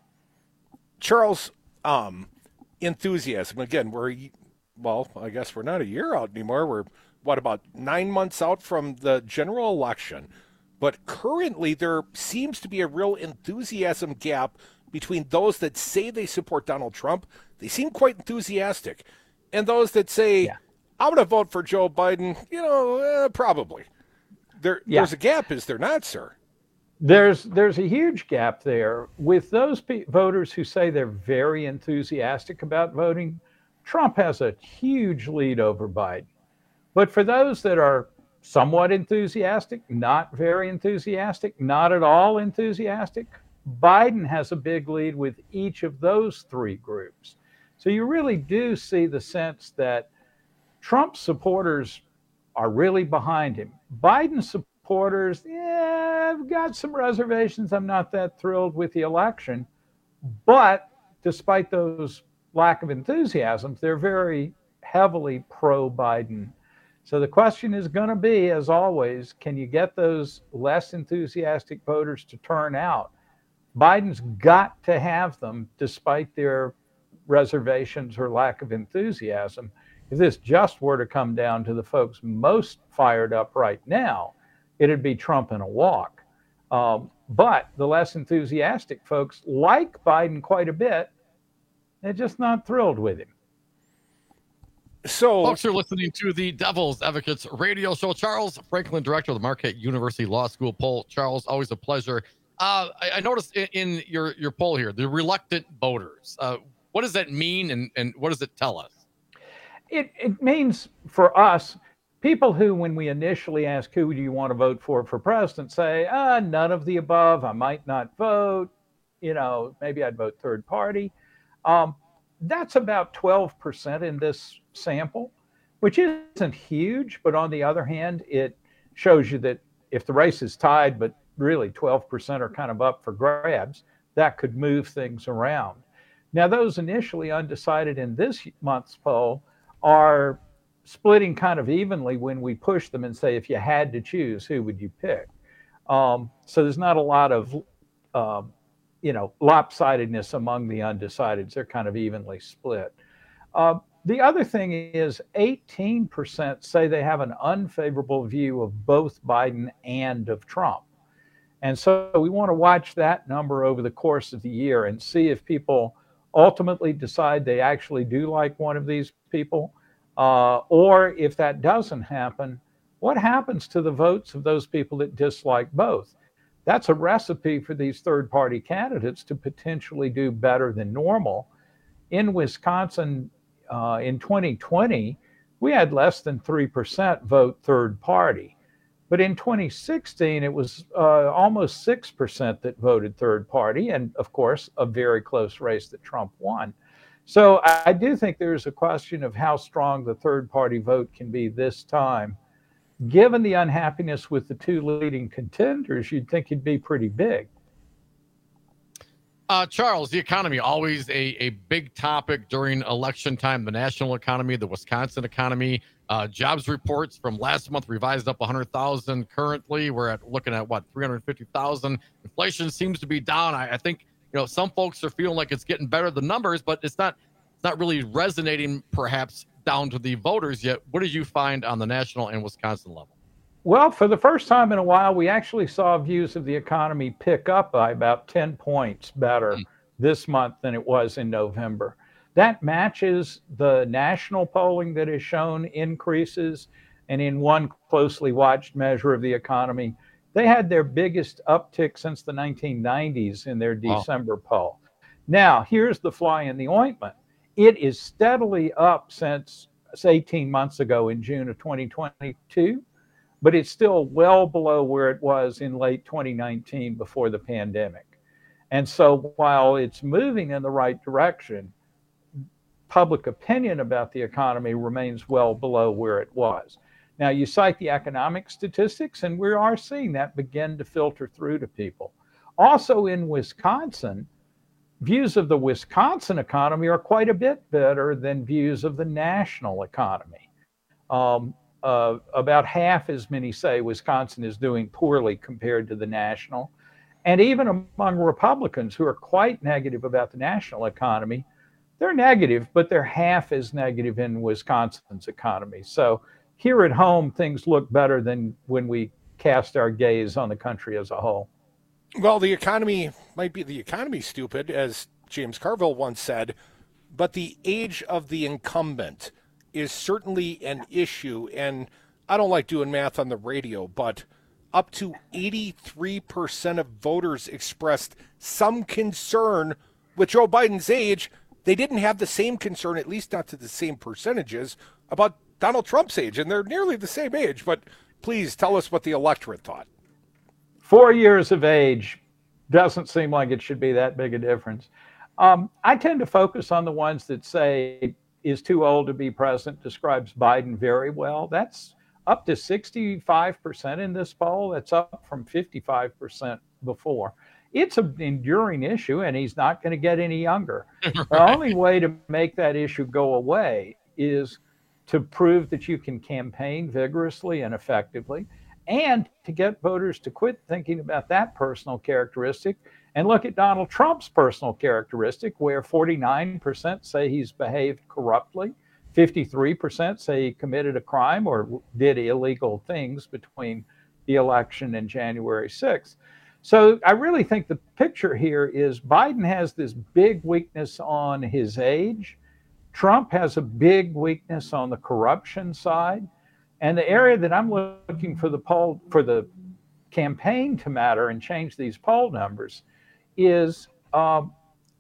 Charles, um, enthusiasm. Again, we're, well, I guess we're not a year out anymore. We're, what, about nine months out from the general election. But currently, there seems to be a real enthusiasm gap between those that say they support Donald Trump. They seem quite enthusiastic. And those that say, yeah. I'm going to vote for Joe Biden, you know, uh, probably. There, yeah. There's a gap, is there not, sir? There's there's a huge gap there. With those pe- voters who say they're very enthusiastic about voting, Trump has a huge lead over Biden. But for those that are somewhat enthusiastic, not very enthusiastic, not at all enthusiastic, Biden has a big lead with each of those three groups. So you really do see the sense that Trump supporters are really behind him. Biden supporters, yeah, I've got some reservations. I'm not that thrilled with the election. But despite those lack of enthusiasms, they're very heavily pro-Biden. So the question is going to be, as always, can you get those less enthusiastic voters to turn out? Biden's got to have them despite their reservations or lack of enthusiasm. If this just were to come down to the folks most fired up right now, it'd be Trump in a walk. Um, but the less enthusiastic folks like Biden quite a bit. They're just not thrilled with him. So, folks are listening to the Devil's Advocates radio show. Charles Franklin, director of the Marquette University Law School poll. Charles, always a pleasure. Uh, I, I noticed in, in your, your poll here, the reluctant voters. Uh, what does that mean, and, and what does it tell us? It, it means for us, people who, when we initially ask who do you want to vote for for president, say, ah, none of the above. I might not vote. You know, maybe I'd vote third party. Um, That's about twelve percent in this sample, which isn't huge. But on the other hand, it shows you that if the race is tied, but really twelve percent are kind of up for grabs, that could move things around. Now, those initially undecided in this month's poll are splitting kind of evenly when we push them and say, if you had to choose, who would you pick? Um, so there's not a lot of, um, you know, lopsidedness among the undecideds. They're kind of evenly split. Uh, the other thing is eighteen percent say they have an unfavorable view of both Biden and of Trump. And so we want to watch that number over the course of the year and see if people ultimately decide they actually do like one of these people, uh, or if that doesn't happen, what happens to the votes of those people that dislike both? That's a recipe for these third-party candidates to potentially do better than normal. In Wisconsin, uh, in twenty twenty, we had less than three percent vote third party. But in twenty sixteen, it was uh, almost six percent that voted third party, and of course, a very close race that Trump won. So I do think there's a question of how strong the third party vote can be this time. Given the unhappiness with the two leading contenders, you'd think it'd be pretty big. Uh, Charles, the economy, always a, a big topic during election time, the national economy, the Wisconsin economy. Uh, jobs reports from last month revised up one hundred thousand. Currently, we're at looking at, what, three hundred fifty thousand. Inflation seems to be down. I, I think, you know, some folks are feeling like it's getting better, the numbers, but it's not, it's not really resonating perhaps down to the voters yet. What did you find on the national and Wisconsin level? Well, for the first time in a while, we actually saw views of the economy pick up by about ten points better mm. this month than it was in November. That matches the national polling that has shown increases. And in one closely watched measure of the economy, they had their biggest uptick since the nineteen nineties in their December wow. poll. Now, here's the fly in the ointment. It is steadily up since eighteen months ago in June of twenty twenty-two. But it's still well below where it was in late twenty nineteen before the pandemic. And so while it's moving in the right direction, public opinion about the economy remains well below where it was. Now, you cite the economic statistics, and we are seeing that begin to filter through to people. Also in Wisconsin, views of the Wisconsin economy are quite a bit better than views of the national economy. Um, Uh, about half as many say Wisconsin is doing poorly compared to the national. And even among Republicans who are quite negative about the national economy, they're negative, but they're half as negative in Wisconsin's economy. So here at home, things look better than when we cast our gaze on the country as a whole. Well, the economy might be the economy stupid, as James Carville once said, but the age of the incumbent is certainly an issue. And I don't like doing math on the radio, but up to eighty-three percent of voters expressed some concern with Joe Biden's age. They didn't have the same concern, at least not to the same percentages, about Donald Trump's age. And they're nearly the same age. But please tell us what the electorate thought. Four years of age doesn't seem like it should be that big a difference. Um, I tend to focus on the ones that say is too old to be president, describes Biden very well. That's up to sixty-five percent in this poll. That's up from fifty-five percent before. It's an enduring issue, and he's not going to get any younger. Right. The only way to make that issue go away is to prove that you can campaign vigorously and effectively, and to get voters to quit thinking about that personal characteristic and look at Donald Trump's personal characteristic, where forty-nine percent say he's behaved corruptly, fifty-three percent say he committed a crime or did illegal things between the election and January sixth. So I really think the picture here is Biden has this big weakness on his age. Trump has a big weakness on the corruption side. And the area that I'm looking for the poll, for the campaign to matter and change these poll numbers is um,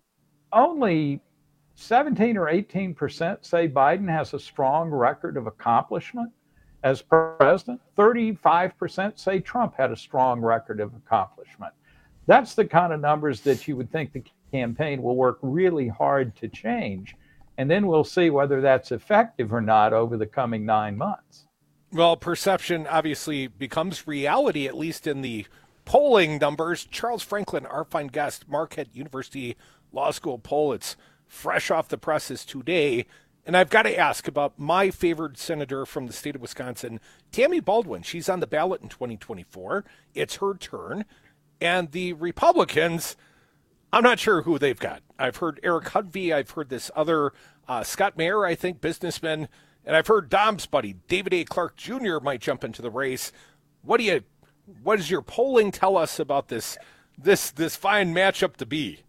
only seventeen or eighteen percent say Biden has a strong record of accomplishment as president. thirty-five percent say Trump had a strong record of accomplishment. That's the kind of numbers that you would think the campaign will work really hard to change. And then we'll see whether that's effective or not over the coming nine months. Well, perception obviously becomes reality, at least in the polling numbers. Charles Franklin, our fine guest, Marquette University Law School poll. It's fresh off the presses today. And I've got to ask about my favored senator from the state of Wisconsin, Tammy Baldwin. She's on the ballot in twenty twenty-four. It's her turn. And the Republicans, I'm not sure who they've got. I've heard Eric Hudvey. I've heard this other uh, Scott Mayer, I think, businessman. And I've heard Dom's buddy, David A. Clark Junior might jump into the race. What do you, what does your polling tell us about this, this, this fine matchup to be?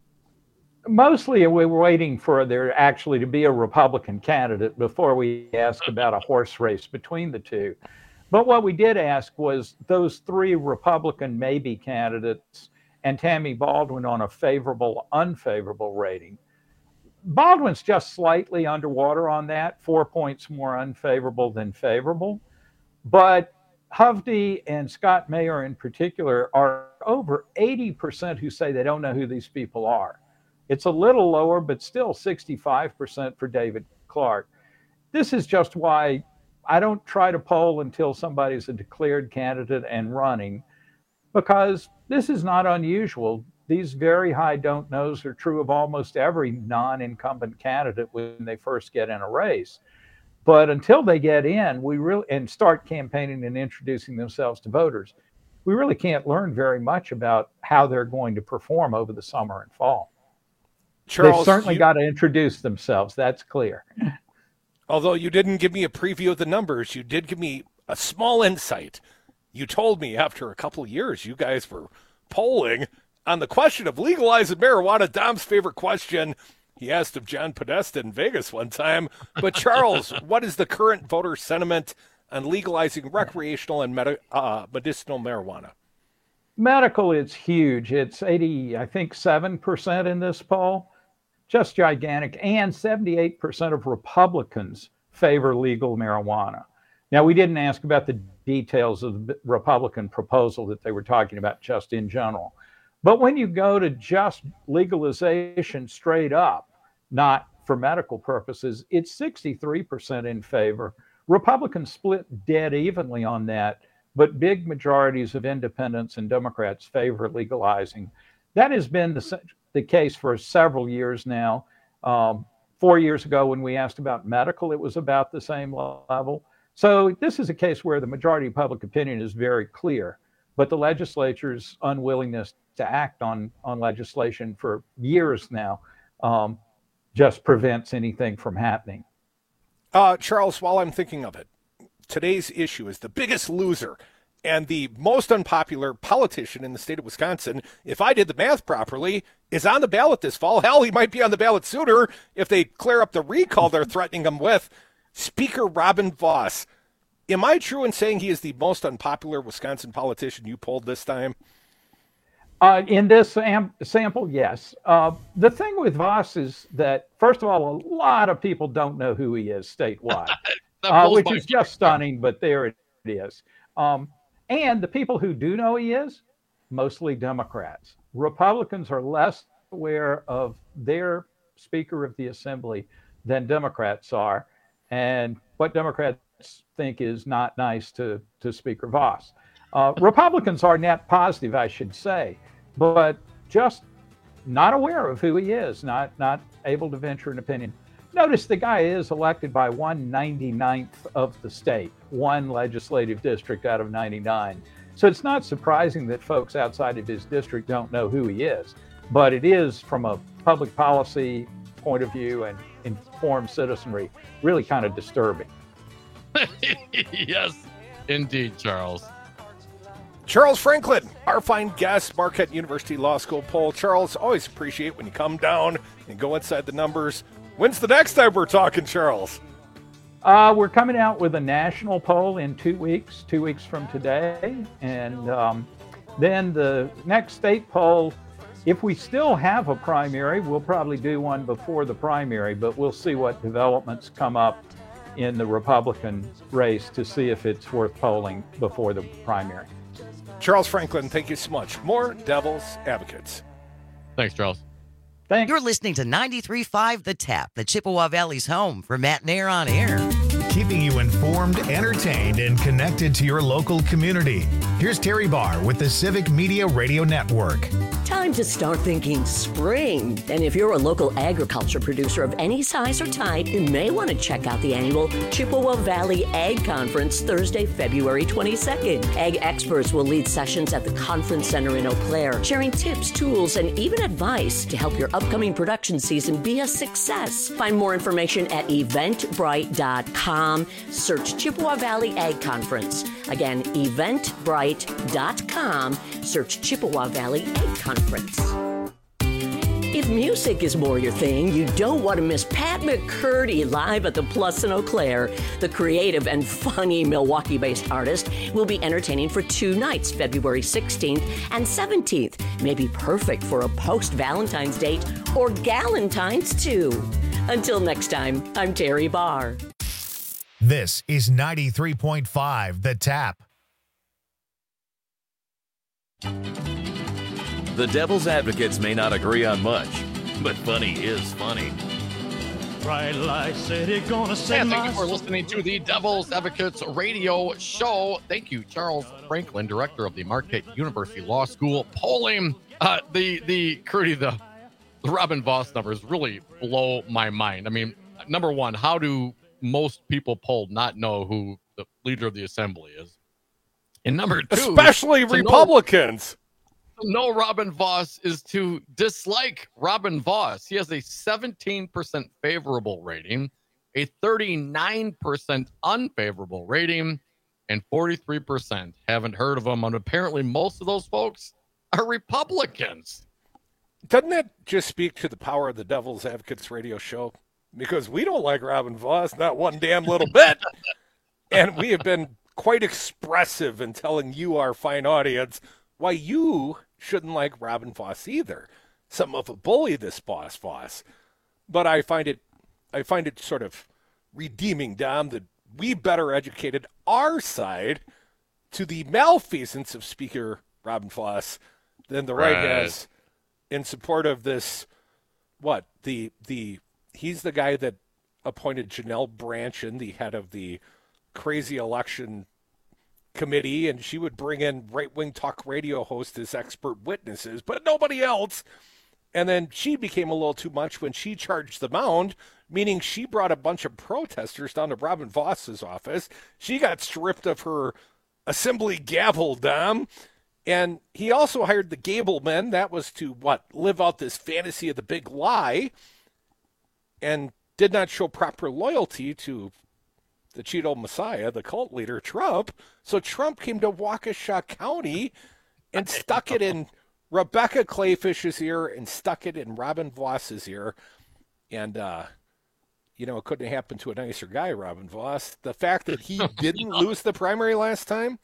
Mostly we were waiting for there actually to be a Republican candidate before we asked about a horse race between the two. But what we did ask was those three Republican maybe candidates and Tammy Baldwin on a favorable, unfavorable rating. Baldwin's just slightly underwater on that, four points more unfavorable than favorable. But Hovde and Scott Mayer in particular are over eighty percent who say they don't know who these people are. It's a little lower, but still sixty-five percent for David Clark. This is just why I don't try to poll until somebody's a declared candidate and running, because this is not unusual. These very high don't knows are true of almost every non-incumbent candidate when they first get in a race. But until they get in, we really and start campaigning and introducing themselves to voters, we really can't learn very much about how they're going to perform over the summer and fall. Charles, They've certainly you, got to introduce themselves. That's clear. Although you didn't give me a preview of the numbers, you did give me a small insight. You told me after a couple of years, you guys were polling on the question of legalizing marijuana. Dom's favorite question. He asked of John Podesta in Vegas one time. But Charles, what is the current voter sentiment on legalizing recreational and med- uh, medicinal marijuana? Medical is huge. It's eighty, I think, seven percent in this poll. Just gigantic. And seventy-eight percent of Republicans favor legal marijuana. Now, we didn't ask about the details of the Republican proposal that they were talking about just in general. But when you go to just legalization straight up, not for medical purposes, it's sixty-three percent in favor. Republicans split dead evenly on that, but big majorities of independents and Democrats favor legalizing. That has been the, the case for several years now. Um, four years ago, when we asked about medical, it was about the same level. So this is a case where the majority of public opinion is very clear, but the legislature's unwillingness to act on, on legislation for years now um, just prevents anything from happening. Uh, Charles, while I'm thinking of it, today's issue is the biggest loser and the most unpopular politician in the state of Wisconsin, if I did the math properly, is on the ballot this fall. Hell, he might be on the ballot sooner if they clear up the recall they're threatening him with. Speaker Robin Vos. Am I true in saying he is the most unpopular Wisconsin politician you polled this time? Uh, in this sam- sample, yes. Uh, the thing with Vos is that, first of all, a lot of people don't know who he is statewide, uh, which is just stunning, but there it is. Um, and the people who do know he is, mostly Democrats. Republicans are less aware of their Speaker of the Assembly than Democrats are, and what Democrats think is not nice to, to Speaker Vos. Uh, Republicans are net positive, I should say, but just not aware of who he is, not, not able to venture an opinion. Notice the guy is elected by one ninety-ninth of the state, one legislative district out of ninety-nine. So it's not surprising that folks outside of his district don't know who he is, but it is, from a public policy point of view and informed citizenry, really kind of disturbing. Yes, indeed, Charles. Charles Franklin, our fine guest, Marquette University Law School poll. Charles, always appreciate when you come down and go inside the numbers. When's the next time we're talking, Charles? Uh, we're coming out with a national poll in two weeks, two weeks from today. And um, then the next state poll, if we still have a primary, we'll probably do one before the primary, but we'll see what developments come up in the Republican race to see if it's worth polling before the primary. Charles Franklin, thank you so much. More Devil's Advocates. Thanks, Charles. Thanks. You're listening to ninety-three point five The Tap, the Chippewa Valley's home for Matt Nair on air. keeping you informed, entertained, and connected to your local community. Here's Terry Barr with the Civic Media Radio Network. Time to start thinking spring. And if you're a local agriculture producer of any size or type, you may want to check out the annual Chippewa Valley Ag Conference Thursday, February twenty-second. Ag experts will lead sessions at the Conference Center in Eau Claire, sharing tips, tools, and even advice to help your upcoming production season be a success. Find more information at eventbrite dot com. Search Chippewa Valley Ag Conference. Again, eventbrite dot com. Search Chippewa Valley Ag Conference. If music is more your thing, you don't want to miss Pat McCurdy live at the Plus in Eau Claire. The creative and funny Milwaukee-based artist will be entertaining for two nights, February sixteenth and seventeenth. May be perfect for a post-Valentine's date or Galentine's too. Until next time, I'm Terry Barr. This is ninety-three point five The Tap. The Devil's Advocates may not agree on much, but funny is funny. Bright light city gonna set And my thank you for listening to the Devil's Advocates radio show. Thank you, Charles Franklin, director of the Marquette University Law School. Polling uh, the the Curdy the, the Robin Vos numbers really blow my mind. I mean, number one, how do most people polled not know who the leader of the assembly is? And number two, especially Republicans. Know, No, Robin Vos is to dislike Robin Vos. He has a seventeen percent favorable rating, a thirty-nine percent unfavorable rating, and forty-three percent haven't heard of him. And apparently most of those folks are Republicans. Doesn't that just speak to the power of the Devil's Advocates radio show? Because we don't like Robin Vos, not one damn little bit. And we have been quite expressive in telling you, our fine audience, why you shouldn't like Robin Vos either. Some of a bully, this boss Vos. But I find it I find it sort of redeeming, Dom, that we better educated our side to the malfeasance of Speaker Robin Vos than the right, right has in support of this, what, the the he's the guy that appointed Janelle Brandtjen, the head of the crazy election committee, and she would bring in right-wing talk radio hosts as expert witnesses, but nobody else. And then she became a little too much when she charged the mound, meaning she brought a bunch of protesters down to Robin Vos's office. She got stripped of her assembly gavel, Dom. And he also hired the Gablemen. That was to, what, live out this fantasy of the big lie, and did not show proper loyalty to the Cheeto Messiah, the cult leader, Trump. So Trump came to Waukesha County and stuck it in Rebecca Clayfish's ear and stuck it in Robin Vos's ear. And, uh, you know, it couldn't have happened to a nicer guy, Robin Vos. The fact that he didn't lose the primary last time,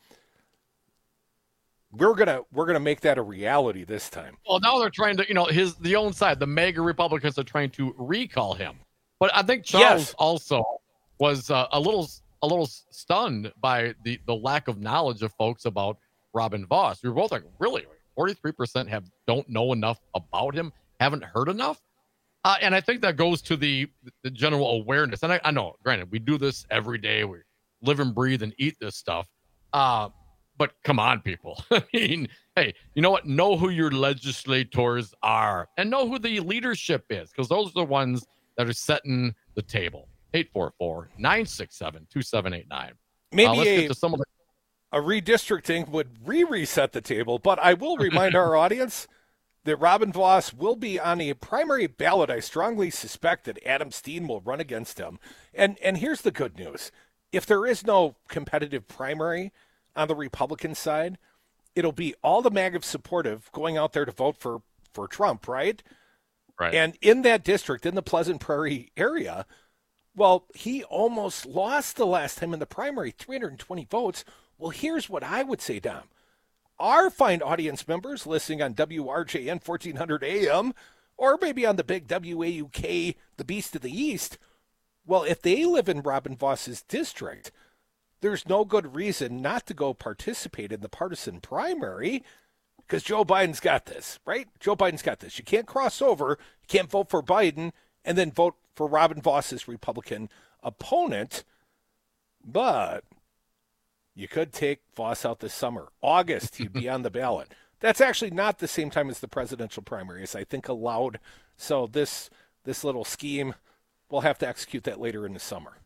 we're gonna we're gonna make that a reality this time. Well, now they're trying to, you know, his the own side, the MAGA Republicans are trying to recall him. But I think Charles yes. also was uh, a little a little stunned by the, the lack of knowledge of folks about Robin Vos. We were both like, really? forty-three percent have don't know enough about him, haven't heard enough? Uh, and I think that goes to the the general awareness. And I, I know, granted, we do this every day. We live and breathe and eat this stuff. Uh, but come on, people. I mean, hey, you know what? Know who your legislators are and know who the leadership is, because those are the ones that are setting the table. eight four four, nine six seven, two seven eight nine. Maybe uh, let's a, get to some of the- a redistricting would re-reset the table, but I will remind our audience that Robin Vos will be on a primary ballot. I strongly suspect that Adam Steen will run against him. And and here's the good news. If there is no competitive primary on the Republican side, it'll be all the MAGA supportive going out there to vote for, for Trump, right? Right. And in that district, in the Pleasant Prairie area, well, he almost lost the last time in the primary, three hundred twenty votes. Well, here's what I would say, Dom. Our fine audience members listening on W R J N fourteen hundred A M, or maybe on the big W A U K, the Beast of the East, well, if they live in Robin Vos's district, there's no good reason not to go participate in the partisan primary, because Joe Biden's got this, right? Joe Biden's got this. You can't cross over, you can't vote for Biden, and then vote for Robin Vos's Republican opponent. But you could take Vos out this summer. August, he'd be on the ballot. That's actually not the same time as the presidential primaries, I think, allowed. So this this little scheme, we'll have to execute that later in the summer.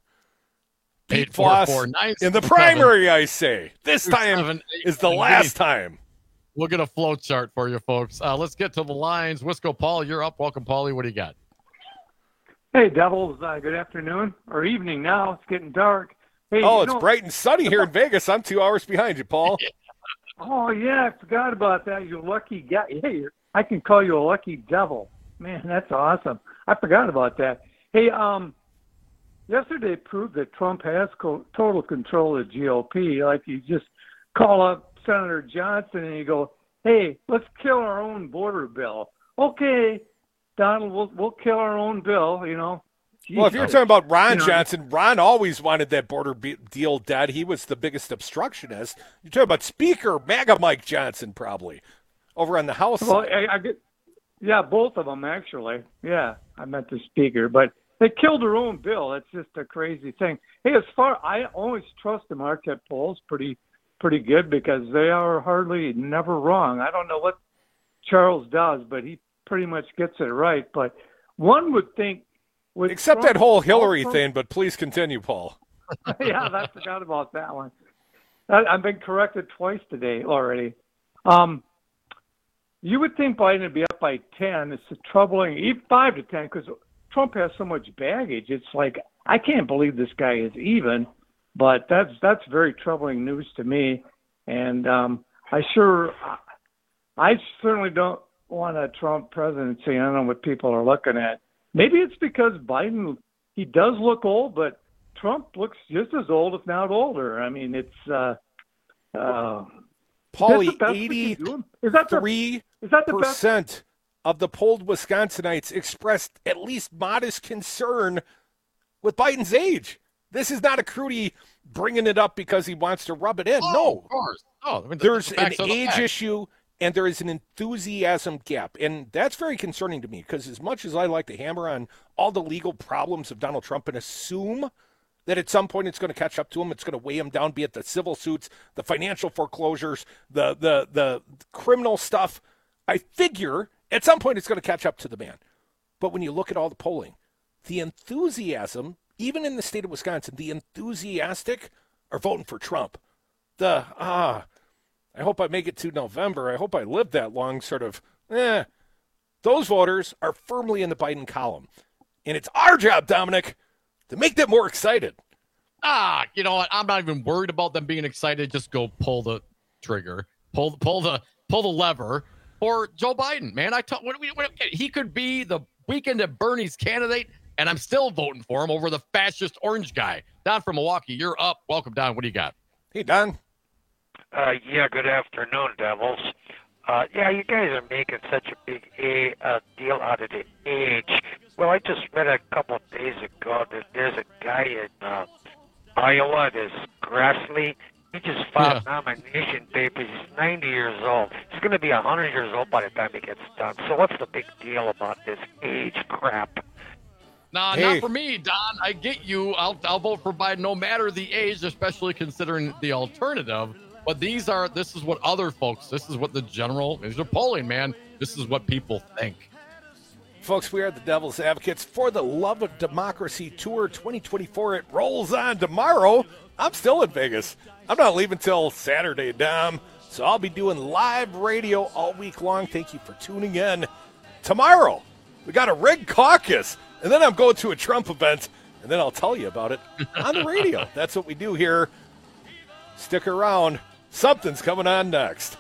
Pete Voss in the primary, I say. This time is the last time. We'll get a flow chart for you, folks. Uh, let's get to the lines. Wisco Paul, you're up. Welcome, Paulie. What do you got? Hey, Devils. Uh, good afternoon or evening now. It's getting dark. Hey, oh, you it's know, bright and sunny here in Vegas. I'm two hours behind you, Paul. Oh, yeah, I forgot about that. You lucky guy. Hey, I can call you a lucky devil. Man, that's awesome. I forgot about that. Hey, um, yesterday proved that Trump has co- total control of the G O P. Like, you just call up Senator Johnson and you go, hey, let's kill our own border bill. Okay, Donald, we'll, we'll kill our own bill, you know. Well, if you're talking about Ron you know, Johnson, Ron always wanted that border be- deal dead. He was the biggest obstructionist. You're talking about Speaker MAGA Mike Johnson, probably, over on the House well, side. I, I get, yeah, both of them, actually. Yeah, I meant the Speaker. But they killed their own bill. That's just a crazy thing. Hey, as far I always trust the Marquette polls pretty pretty good because they are hardly never wrong. I don't know what Charles does, but he pretty much gets it right. But one would think, With Except Trump, that whole Hillary Trump, thing, but please continue, Paul. yeah, I forgot about that one. I, I've been corrected twice today already. Um, you would think Biden would be up by ten. It's troubling, even five to ten, because Trump has so much baggage. It's like, I can't believe this guy is even, but that's that's very troubling news to me. And um, I sure, I certainly don't want a Trump presidency. I don't know what people are looking at. Maybe it's because Biden, he does look old, but Trump looks just as old, if not older. I mean, it's uh, uh, Paulie, eighty-three percent of the polled Wisconsinites expressed at least modest concern with Biden's age. This is not a Crudy bringing it up because he wants to rub it in. Oh, no. Of course. Oh, I mean, There's the an facts are the age facts. issue, and there is an enthusiasm gap. And that's very concerning to me because as much as I like to hammer on all the legal problems of Donald Trump and assume that at some point it's going to catch up to him, it's going to weigh him down, be it the civil suits, the financial foreclosures, the the the criminal stuff, I figure at some point it's going to catch up to the man. But when you look at all the polling, the enthusiasm, even in the state of Wisconsin, the enthusiastic are voting for Trump. The, ah, I hope I make it to November. I hope I live that long sort of, eh. Those voters are firmly in the Biden column. And it's our job, Dominic, to make them more excited. Ah, you know what? I'm not even worried about them being excited. Just go pull the trigger, pull pull the pull the lever for Joe Biden. Man, I talk. What, what, what, he could be the Weekend at Bernie's candidate, and I'm still voting for him over the fascist orange guy. Don from Milwaukee, you're up. Welcome, Don. What do you got? Hey, Don. Uh, yeah, good afternoon, Devils. Uh, yeah, you guys are making such a big a, uh, deal out of the age. Well, I just read a couple of days ago that there's a guy in uh, Iowa, this Grassley. He just filed Yeah. nomination papers. He's ninety years old. He's going to be one hundred years old by the time he gets done. So what's the big deal about this age crap? Nah, Hey. not for me, Don. I get you. I'll I'll vote for Biden no matter the age, especially considering the alternative. But these are this is what other folks, this is what the general, these are polling, man. This is what people think. Folks, we are the Devil's Advocates for the Love of Democracy Tour twenty twenty-four. It rolls on tomorrow. I'm still in Vegas. I'm not leaving till Saturday, Dom. So I'll be doing live radio all week long. Thank you for tuning in. Tomorrow, we got a rig caucus. And then I'm going to a Trump event. And then I'll tell you about it on the radio. That's what we do here. Stick around. Something's coming on next.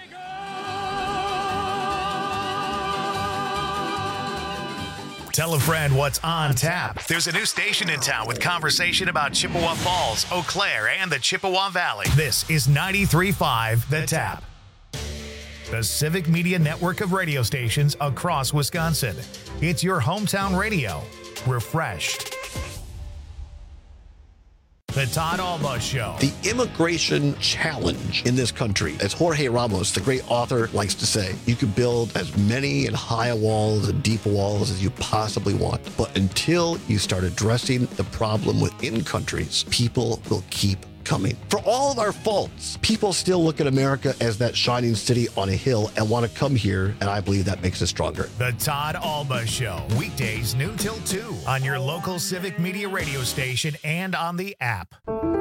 Tell a friend what's on tap. There's a new station in town with conversation about Chippewa Falls, Eau Claire, and the Chippewa Valley. This is ninety-three point five The Tap. The Civic Media network of radio stations across Wisconsin. It's your hometown radio. Refreshed. The Todd Alba Show. The immigration challenge in this country, as Jorge Ramos, the great author, likes to say, you can build as many and high walls and deep walls as you possibly want. But until you start addressing the problem within countries, people will keep coming. For all of our faults, people still look at America as that shining city on a hill and want to come here, and I believe that makes us stronger. The Todd Alba Show, weekdays noon till two on your local Civic Media radio station and on the app.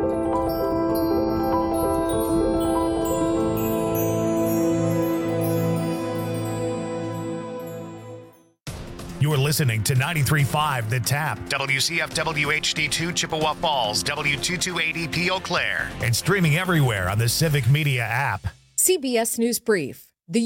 You're listening to ninety-three point five The Tap, W C F W H D two Chippewa Falls, W two two eight E P Eau Claire, and streaming everywhere on the Civic Media app. C B S News Brief.